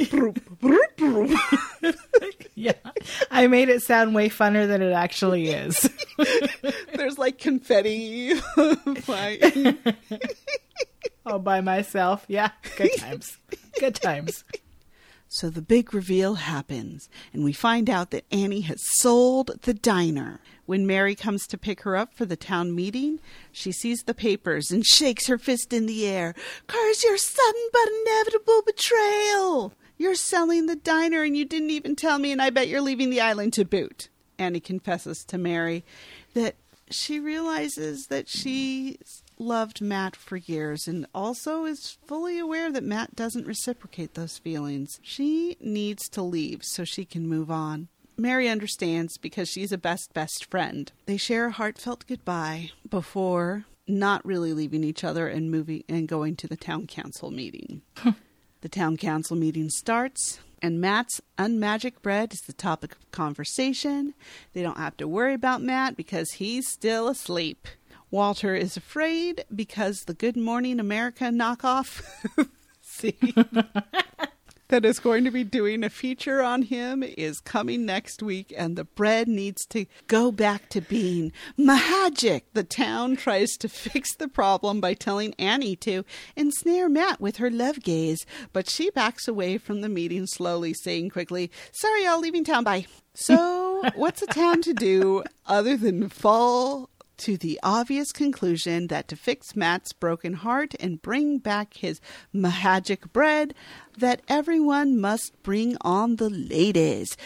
Yeah, I made it sound way funner than it actually is. There's like confetti flying. All by myself. Yeah, good times. Good times. So the big reveal happens, and we find out that Annie has sold the diner. When Mary comes to pick her up for the town meeting, she sees the papers and shakes her fist in the air. "Curse your sudden but inevitable betrayal! You're selling the diner and you didn't even tell me, and I bet you're leaving the island to boot." Annie confesses to Mary that she realizes that she loved Matt for years and also is fully aware that Matt doesn't reciprocate those feelings. She needs to leave so she can move on. Mary understands because she's a best best friend. They share a heartfelt goodbye before not really leaving each other and moving and going to the town council meeting. The town council meeting starts, and Matt's unmagic bread is the topic of conversation. They don't have to worry about Matt because he's still asleep. Walter is afraid because the Good Morning America knockoff see, that is going to be doing a feature on him is coming next week, and the bread needs to go back to being magic. The town tries to fix the problem by telling Annie to ensnare Matt with her love gaze, but she backs away from the meeting slowly, saying quickly, "Sorry, all leaving town, bye." So what's a town to do other than fall to the obvious conclusion that to fix Matt's broken heart and bring back his magic bread, that everyone must bring on the ladies,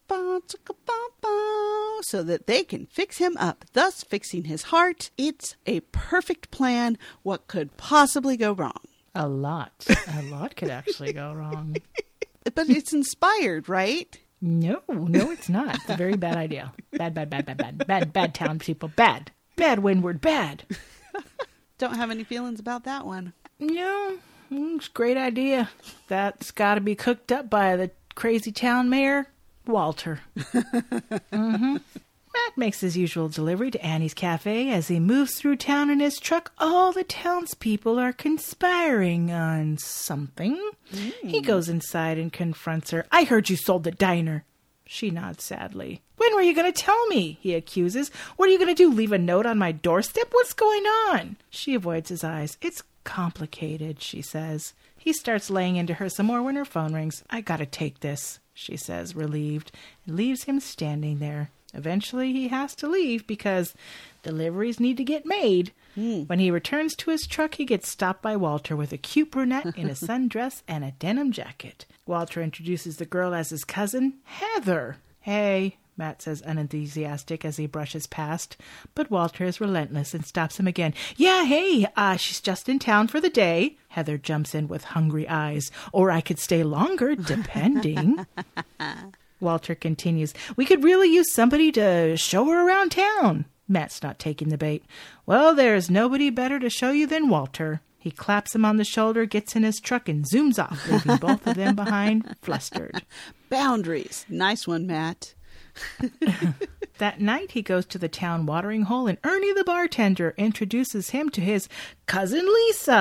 so that they can fix him up, thus fixing his heart. It's a perfect plan. What could possibly go wrong? A lot. A lot could actually go wrong. But it's inspired, right? No, no, it's not. It's a very bad idea. Bad, bad, bad, bad, bad, bad, bad townspeople. Bad. Bad, Windward, bad. Don't have any feelings about that one. No, it's a great idea. That's got to be cooked up by the crazy town mayor, Walter. Mm-hmm. Matt makes his usual delivery to Annie's cafe. As he moves through town in his truck, all the townspeople are conspiring on something. Mm. He goes inside and confronts her. "I heard you sold the diner." She nods sadly. "When were you going to tell me?" he accuses. "What are you going to do, leave a note on my doorstep? What's going on?" She avoids his eyes. "It's complicated," she says. He starts laying into her some more when her phone rings. "I gotta take this," she says, relieved, and leaves him standing there. Eventually, he has to leave because deliveries need to get made. Mm. When he returns to his truck, he gets stopped by Walter with a cute brunette in a sundress and a denim jacket. Walter introduces the girl as his cousin, Heather. "Hey," Matt says unenthusiastic as he brushes past, but Walter is relentless and stops him again. "Yeah, hey, uh, she's just in town for the day." Heather jumps in with hungry eyes. "Or I could stay longer, depending." Walter continues, "We could really use somebody to show her around town." Matt's not taking the bait. "Well, there's nobody better to show you than Walter." He claps him on the shoulder, gets in his truck, and zooms off, leaving both of them behind, flustered. Boundaries. Nice one, Matt. That night, he goes to the town watering hole, and Ernie the bartender introduces him to his cousin Lisa.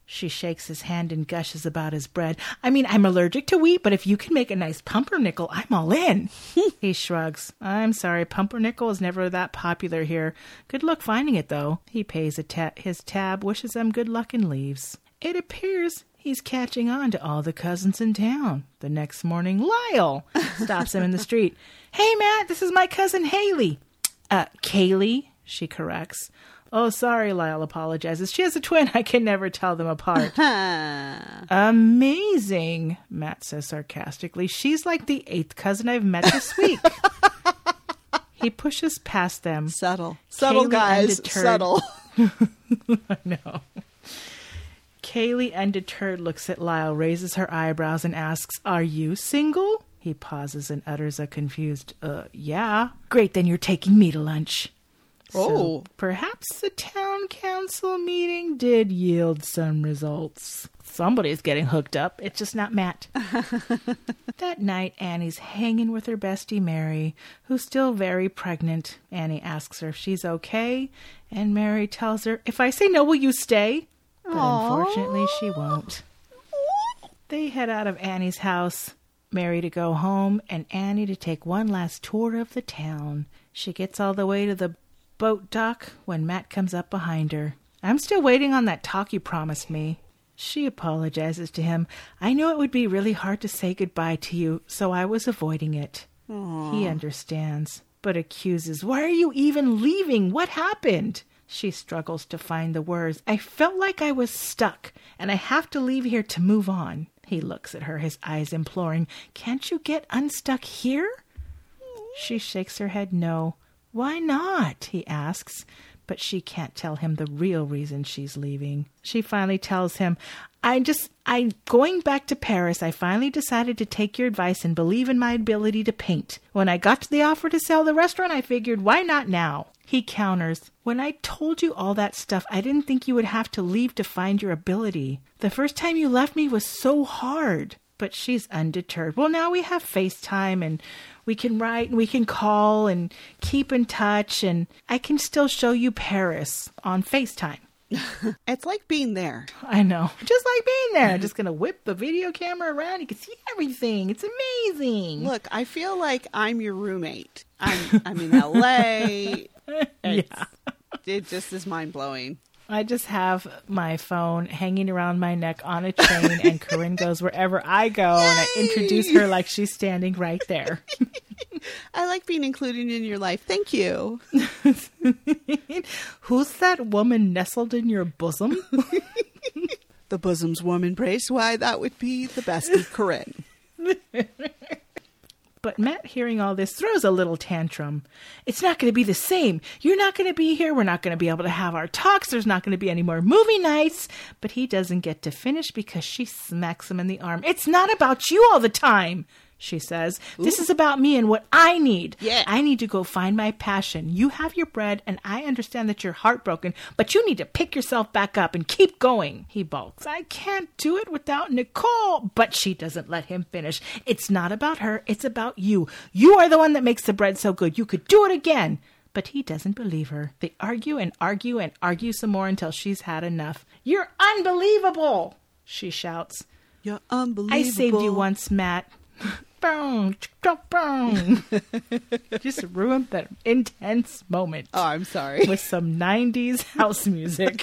She shakes his hand and gushes about his bread. I mean, I'm allergic to wheat, but if you can make a nice pumpernickel, I'm all in. He shrugs. I'm sorry, pumpernickel is never that popular here. Good luck finding it, though. He pays a ta- his tab, wishes them good luck, and leaves. It appears he's catching on to all the cousins in town. The next morning, Lyle stops him in the street. Hey, Matt, this is my cousin Haley. Uh, Kaylee, she corrects. Oh, sorry, Lyle apologizes. She has a twin. I can never tell them apart. Amazing, Matt says sarcastically. She's like the eighth cousin I've met this week. He pushes past them. Subtle. Subtle, Kaylee guys. undeterred. Subtle. I know. Kaylee, undeterred, looks at Lyle, raises her eyebrows, and asks, Are you single? He pauses and utters a confused, uh, yeah. Great, then you're taking me to lunch. Oh. So perhaps the town council meeting did yield some results. Somebody's getting hooked up. It's just not Matt. That night, Annie's hanging with her bestie, Mary, who's still very pregnant. Annie asks her if she's okay, and Mary tells her, if I say no, will you stay? But Aww. Unfortunately, she won't. They head out of Annie's house, Mary to go home, and Annie to take one last tour of the town. She gets all the way to the boat dock when Matt comes up behind her. I'm still waiting on that talk you promised me. She apologizes to him. I knew it would be really hard to say goodbye to you, so I was avoiding it. Aww. He understands, but accuses, why are you even leaving? What happened? She struggles to find the words. I felt like I was stuck, and I have to leave here to move on. He looks at her, his eyes imploring, can't you get unstuck here? She shakes her head no. Why not? He asks, but she can't tell him the real reason she's leaving. She finally tells him, I just, I'm going back to Paris. I finally decided to take your advice and believe in my ability to paint. When I got to the offer to sell the restaurant, I figured, why not now? He counters, when I told you all that stuff, I didn't think you would have to leave to find your ability. The first time you left me was so hard. But she's undeterred. Well, now we have FaceTime and we can write and we can call and keep in touch, and I can still show you Paris on FaceTime. It's like being there. I know. Just like being there. Just going to whip the video camera around. You can see everything. It's amazing. Look, I feel like I'm your roommate. I'm, I'm in L A. Yeah. It just is mind-blowing. I just have my phone hanging around my neck on a chain, and Corinne goes wherever I go, Yay! And I introduce her like she's standing right there. I like being included in your life. Thank you. Who's that woman nestled in your bosom? The bosom's warm embrace. Why, that would be the bestie, Corinne. But Matt, hearing all this, throws a little tantrum. It's not going to be the same. You're not going to be here. We're not going to be able to have our talks. There's not going to be any more movie nights. But he doesn't get to finish because she smacks him in the arm. It's not about you all the time, she says. Ooh. This is about me and what I need. Yeah. I need to go find my passion. You have your bread, and I understand that you're heartbroken, but you need to pick yourself back up and keep going. He balks. I can't do it without Nicole. But she doesn't let him finish. It's not about her. It's about you. You are the one that makes the bread so good. You could do it again. But he doesn't believe her. They argue and argue and argue some more until she's had enough. You're unbelievable, she shouts. You're unbelievable. I saved you once, Matt. Boom, boom. Just ruined that intense moment. Oh, I'm sorry. With some nineties house music.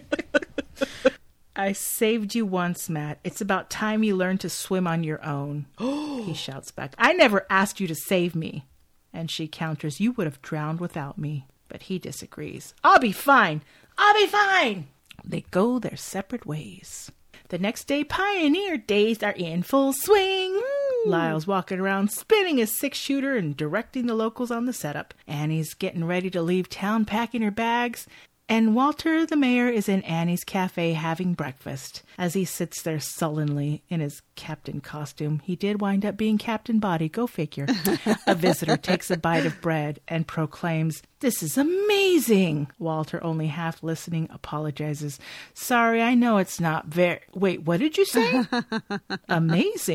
I saved you once, Matt. It's about time you learned to swim on your own. He shouts back. I never asked you to save me. And she counters, you would have drowned without me. But he disagrees. I'll be fine. I'll be fine. They go their separate ways. The next day, Pioneer days are in full swing. Woo! Lyle's walking around spinning his six-shooter and directing the locals on the setup. Annie's getting ready to leave town, packing her bags. And Walter, the mayor, is in Annie's cafe having breakfast. As he sits there sullenly in his captain costume, he did wind up being Captain Body, go figure. A visitor takes a bite of bread and proclaims, "This is amazing!" Walter, only half listening, apologizes. "Sorry, I know it's not very... Wait, what did you say?" "Amazing."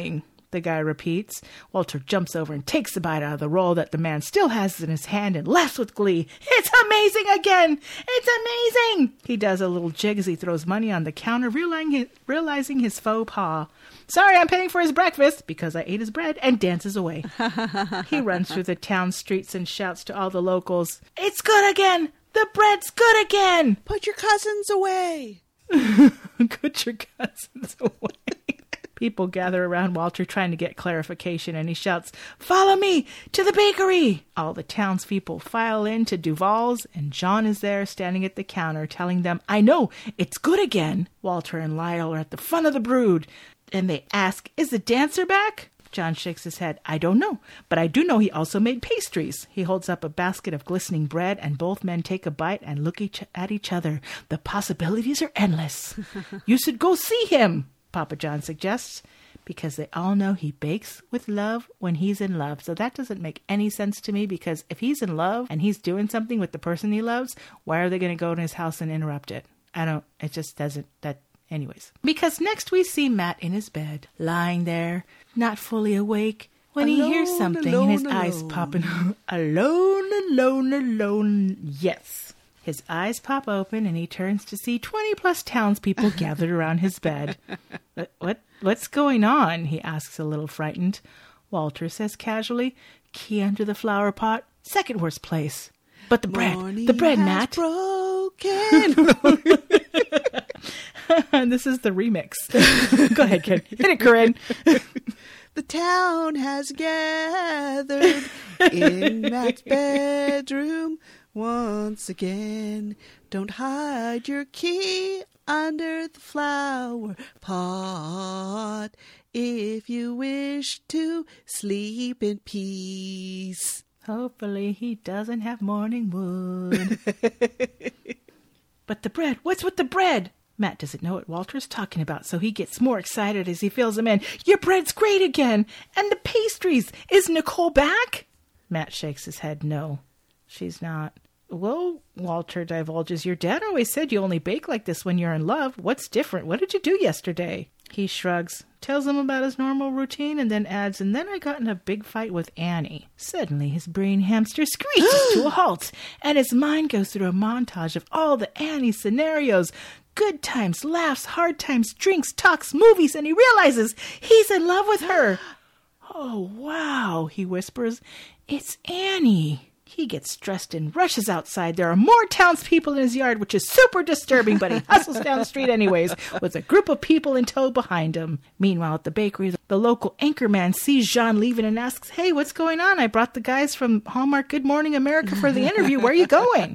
the guy repeats. Walter jumps over and takes the bite out of the roll that the man still has in his hand and laughs with glee. It's amazing again! It's amazing! He does a little jig as he throws money on the counter, realizing his, realizing his faux pas. Sorry, I'm paying for his breakfast because I ate his bread, and dances away. He runs through the town streets and shouts to all the locals, It's good again! The bread's good again! Put your cousins away! Put your cousins away. People gather around Walter trying to get clarification, and he shouts, Follow me to the bakery! All the townspeople file in to Duval's, and John is there standing at the counter telling them, I know, it's good again. Walter and Lyle are at the front of the brood, and they ask, Is the dancer back? John shakes his head. I don't know, but I do know he also made pastries. He holds up a basket of glistening bread, and both men take a bite and look each at each other. The possibilities are endless. You should go see him, Papa John suggests, because they all know he bakes with love when he's in love. So that doesn't make any sense to me, because if he's in love and he's doing something with the person he loves, why are they going to go to his house and interrupt it? I don't, it just doesn't, that, anyways. Because next we see Matt in his bed, lying there, not fully awake, when alone, he hears something alone, and his alone. eyes popping, alone, alone, alone, yes. His eyes pop open and he turns to see twenty plus townspeople gathered around his bed. What, what, what's going on? He asks, a little frightened. Walter says casually, Key under the flower pot, second worst place. But the bread, Morning the bread, has Matt. broken. And this is the remix. Go ahead, kid. Hit it, Corinne. The town has gathered in Matt's bedroom once again. Don't hide your key under the flower pot if you wish to sleep in peace. Hopefully he doesn't have morning wood. But the bread, what's with the bread? Matt doesn't know what Walter's talking about, so he gets more excited as he fills him in. Your bread's great again! And the pastries! Is Nicole back? Matt shakes his head. No, she's not. Well, Walter divulges, your dad always said you only bake like this when you're in love. What's different? What did you do yesterday? He shrugs, tells him about his normal routine, and then adds, and then I got in a big fight with Annie. Suddenly, his brain hamster screeches to a halt, and his mind goes through a montage of all the Annie scenarios. Good times, laughs, hard times, drinks, talks, movies, and he realizes he's in love with her. Oh, wow, he whispers. It's Annie. He gets dressed and rushes outside. There are more townspeople in his yard, which is super disturbing, but he hustles down the street anyways, with a group of people in tow behind him. Meanwhile, at the bakery, the local anchorman sees Jean leaving and asks, Hey, what's going on? I brought the guys from Hallmark Good Morning America for the interview. Where are you going?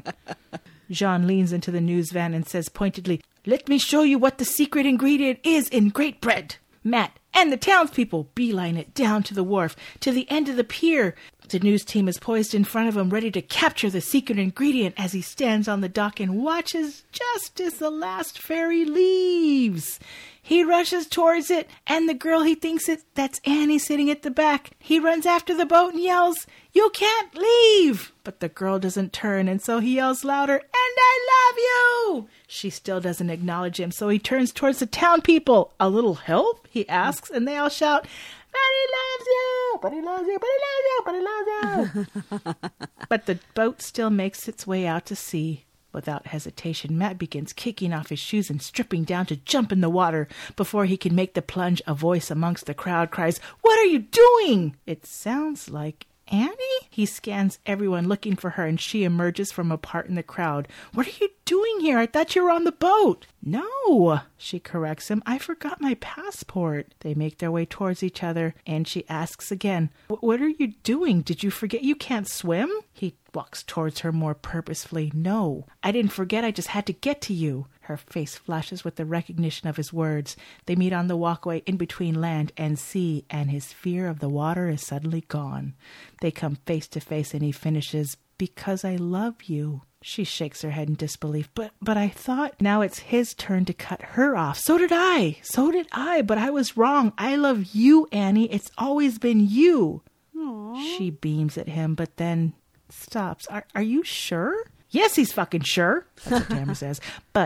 Jean leans into the news van and says pointedly, Let me show you what the secret ingredient is in great bread. Matt and the townspeople beeline it down to the wharf, to the end of the pier. The news team is poised in front of him, ready to capture the secret ingredient as he stands on the dock and watches just as the last ferry leaves. He rushes towards it, and the girl he thinks it, that's Annie sitting at the back. He runs after the boat and yells, You can't leave! But the girl doesn't turn, and so he yells louder, And I love you! She still doesn't acknowledge him, so he turns towards the town people. A little help? He asks, and they all shout, But he loves you! But he loves you! But he loves you! But he loves you! But the boat still makes its way out to sea. Without hesitation, Matt begins kicking off his shoes and stripping down to jump in the water. Before he can make the plunge, a voice amongst the crowd cries, What are you doing? It sounds like Annie? He scans everyone looking for her, and she emerges from a part in the crowd. What are you doing here? I thought you were on the boat. No, she corrects him. I forgot my passport. They make their way towards each other, and she asks again, What are you doing? Did you forget you can't swim? He walks towards her more purposefully. No, I didn't forget. I just had to get to you. Her face flashes with the recognition of his words. They meet on the walkway in between land and sea, and his fear of the water is suddenly gone. They come face to face, and he finishes, Because I love you. She shakes her head in disbelief. But but I thought now it's his turn to cut her off. So did I. So did I. But I was wrong. I love you, Annie. It's always been you. Aww. She beams at him, but then stops. Are, are you sure? Yes, he's fucking sure. That's what Tamara says. But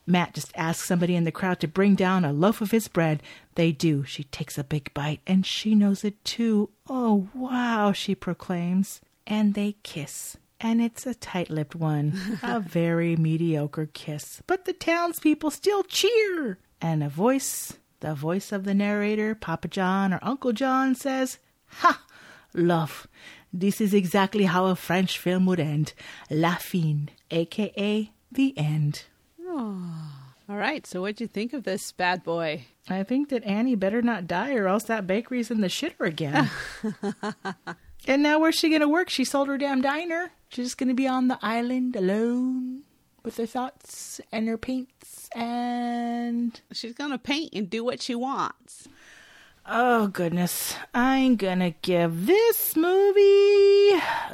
Matt just asks somebody in the crowd to bring down a loaf of his bread. They do. She takes a big bite, and she knows it too. Oh, wow, she proclaims. And they kiss. And it's a tight-lipped one. A very mediocre kiss. But the townspeople still cheer. And a voice, the voice of the narrator, Papa John or Uncle John, says, "Ha! Love. This is exactly how a French film would end. La fin, a k a the end." Oh. All right, so what'd you think of this bad boy? I think that Annie better not die or else that bakery's in the shitter again. And now where's she going to work? She sold her damn diner. She's just going to be on the island alone with her thoughts and her paints and... She's going to paint and do what she wants. Oh, goodness. I'm going to give this movie...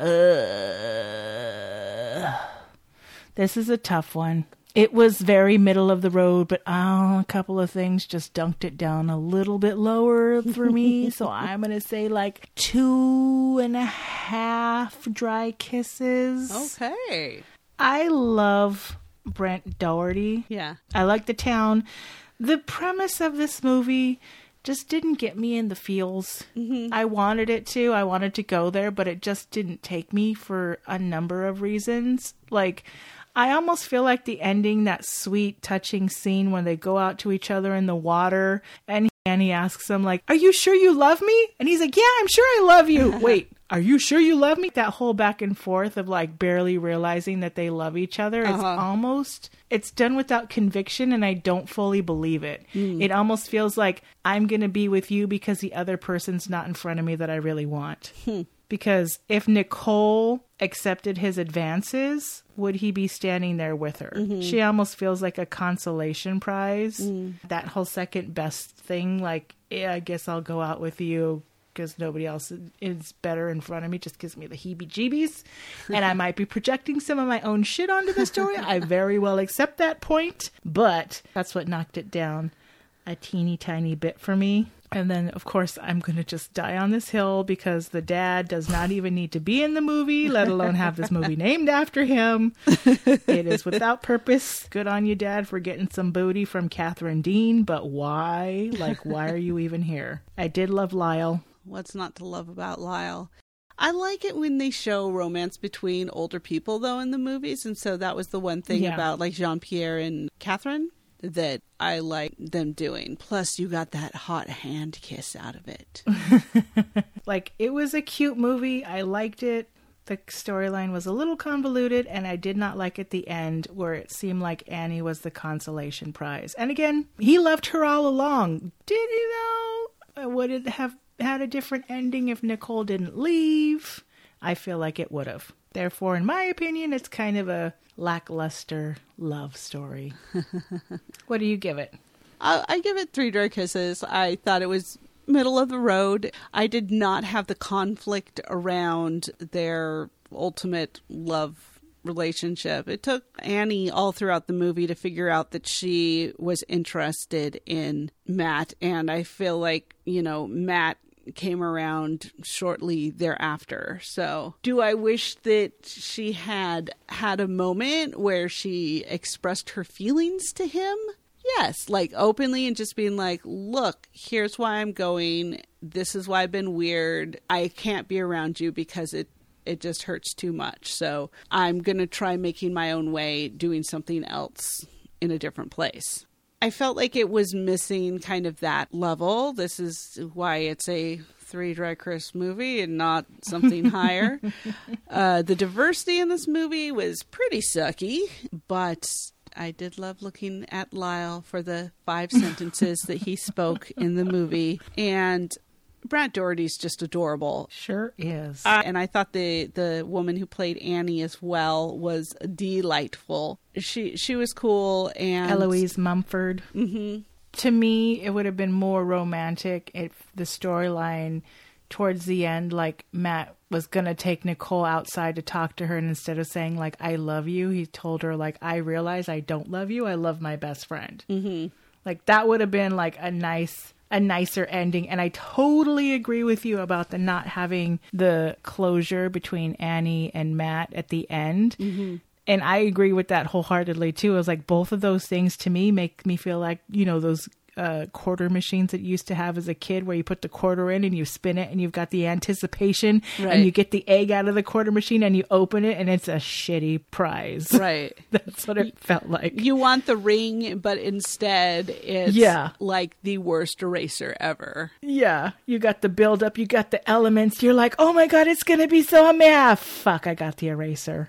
Uh, this is a tough one. It was very middle of the road, but oh, a couple of things just dunked it down a little bit lower for me. So I'm going to say like two and a half dry kisses. Okay. I love Brent Doherty. Yeah. I like the town. The premise of this movie just didn't get me in the feels. Mm-hmm. I wanted it to. I wanted to go there, but it just didn't take me for a number of reasons. Like... I almost feel like the ending, that sweet, touching scene when they go out to each other in the water and Annie asks him, like, "Are you sure you love me?" And he's like, "Yeah, I'm sure I love you." Wait, are you sure you love me? That whole back and forth of like barely realizing that they love each other. Uh-huh. It's almost, it's done without conviction and I don't fully believe it. Mm. It almost feels like I'm going to be with you because the other person's not in front of me that I really want. Hmm. Because if Nicole accepted his advances, would he be standing there with her? Mm-hmm. She almost feels like a consolation prize. Mm. That whole second best thing, like, yeah, I guess I'll go out with you because nobody else is better in front of me, just gives me the heebie-jeebies. And I might be projecting some of my own shit onto the story. I very well accept that point. But that's what knocked it down a teeny tiny bit for me. And then, of course, I'm going to just die on this hill because the dad does not even need to be in the movie, let alone have this movie named after him. It is without purpose. Good on you, Dad, for getting some booty from Catherine Dean. But why? Like, why are you even here? I did love Lyle. What's not to love about Lyle? I like it when they show romance between older people, though, in the movies. And so that was the one thing yeah. about, like, Jean-Pierre and Catherine that I like them doing. Plus, you got that hot hand kiss out of it. Like, it was a cute movie. I liked it. The storyline was a little convoluted, and I did not like at the end where it seemed like Annie was the consolation prize. And again, he loved her all along. Did he, though? Would it have had a different ending if Nicole didn't leave? I feel like it would have. Therefore, in my opinion, it's kind of a lackluster love story. What do you give it? I, I give it three dry kisses. I thought it was middle of the road. I did not have the conflict around their ultimate love relationship. It took Annie all throughout the movie to figure out that she was interested in Matt. And I feel like, you know, Matt came around shortly thereafter. So do I wish that she had had a moment where she expressed her feelings to him? Yes, like openly and just being like, look, here's why I'm going. This is why I've been weird. I can't be around you because it it just hurts too much. So I'm going to try making my own way, doing something else in a different place. I felt like it was missing kind of that level. This is why it's a three dry kiss movie and not something higher. Uh, the diversity in this movie was pretty sucky, but I did love looking at Lyle for the five sentences that he spoke in the movie. And Brent Doherty's just adorable. Sure is. Uh, and I thought the, the woman who played Annie as well was delightful. She she was cool. And Eloise Mumford. Mm-hmm. To me, it would have been more romantic if the storyline towards the end, like Matt was going to take Nicole outside to talk to her. And instead of saying, like, I love you, he told her, like, I realize I don't love you. I love my best friend. Mm-hmm. Like, that would have been, like, a nice... a nicer ending. And I totally agree with you about the not having the closure between Annie and Matt at the end. Mm-hmm. And I agree with that wholeheartedly too. It was like both of those things to me make me feel like, you know, those uh, quarter machines that you used to have as a kid where you put the quarter in and you spin it and you've got the anticipation Right. and you get the egg out of the quarter machine and you open it and it's a shitty prize. Right. That's what it felt like. You want the ring, but instead it's Yeah. like the worst eraser ever. Yeah. You got the build up, you got the elements. You're like, oh my God, it's going to be so amazing. Fuck, I got the eraser.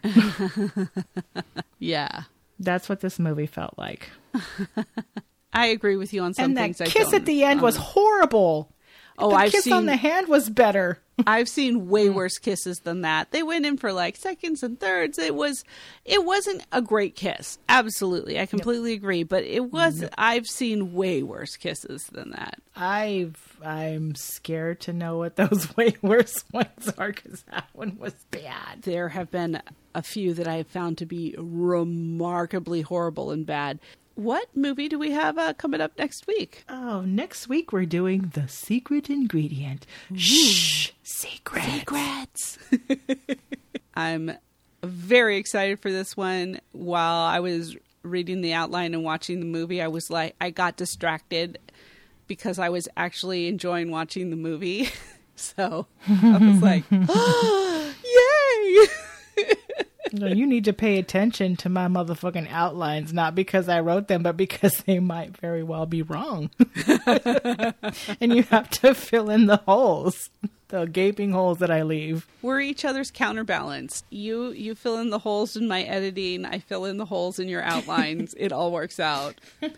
Yeah. That's what this movie felt like. I agree with you on some And that things. I kiss don't- at the end was horrible. Oh, the I've kiss on seen- the hand was better. I've seen way worse kisses than that. They went in for like seconds and thirds. It was, it wasn't a great kiss. Absolutely, I completely agree. But it was. I've seen way worse kisses than that. I've I'm scared to know what those way worse ones are because that one was bad. There have been a few that I have found to be remarkably horrible and bad. What movie do we have uh, coming up next week? Oh, next week we're doing The Secret Ingredient. Shh, secret. Secrets. I'm very excited for this one. While I was reading the outline and watching the movie, I was like, I got distracted because I was actually enjoying watching the movie. So I was like, oh, yay! No, you need to pay attention to my motherfucking outlines, not because I wrote them, but because they might very well be wrong. And you have to fill in the holes, the gaping holes that I leave. We're each other's counterbalance. You you fill in the holes in my editing. I fill in the holes in your outlines. It all works out.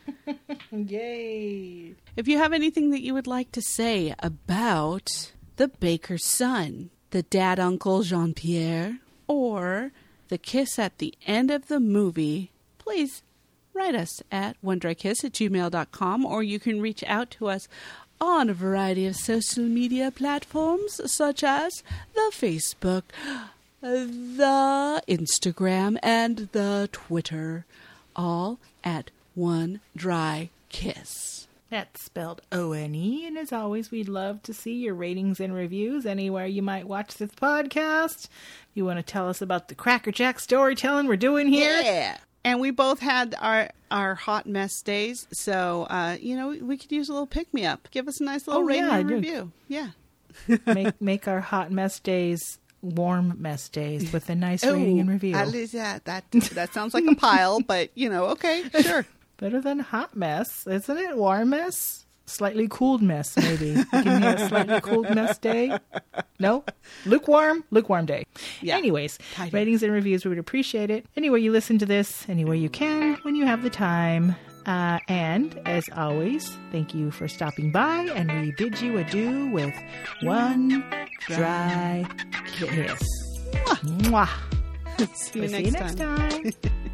Yay. If you have anything that you would like to say about The Baker's Son, the dad uncle Jean-Pierre, or the kiss at the end of the movie, please write us at wondrykiss at gmail dot com, or you can reach out to us on a variety of social media platforms such as the Facebook, the Instagram, and the Twitter, all at One Dry Kiss. That's spelled O N E, and as always, we'd love to see your ratings and reviews anywhere you might watch this podcast. If you want to tell us about the Cracker Jack storytelling we're doing here. Yeah. And we both had our, our hot mess days, so, uh, you know, we could use a little pick-me-up. Give us a nice little Oh, rating yeah, and I do. review. Yeah. make make our hot mess days warm mess days with a nice rating and review. At least, yeah, that, that sounds like a pile, but, you know, okay, sure. Better than hot mess, isn't it? Warm mess? Slightly cooled mess, maybe. Give me a slightly cooled mess day. No? Lukewarm? Lukewarm day. Yeah. Anyways, Tidy. ratings and reviews, we would appreciate it. Anywhere you listen to this, anywhere you can, when you have the time. Uh, and, as always, thank you for stopping by, and we bid you adieu with one dry kiss. Mwah. See you We'll next see you next time. time.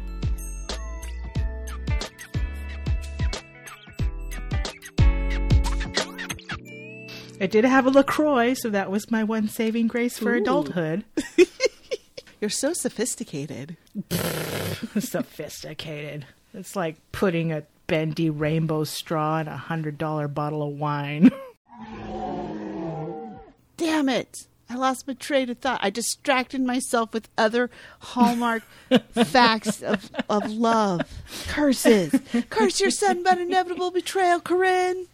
I did have a LaCroix, so that was my one saving grace for Ooh. adulthood. You're so sophisticated. Sophisticated. It's like putting a bendy rainbow straw in a hundred dollar bottle of wine. Damn it. I lost my train of thought. I distracted myself with other Hallmark facts of, of love. Curses. Curse your son about inevitable betrayal, Corinne.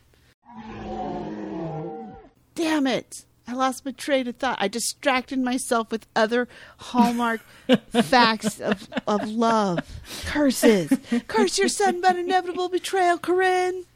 Damn it. I lost my train of thought. I distracted myself with other Hallmark facts of, of love. Curses. Curse your son about inevitable betrayal, Corinne.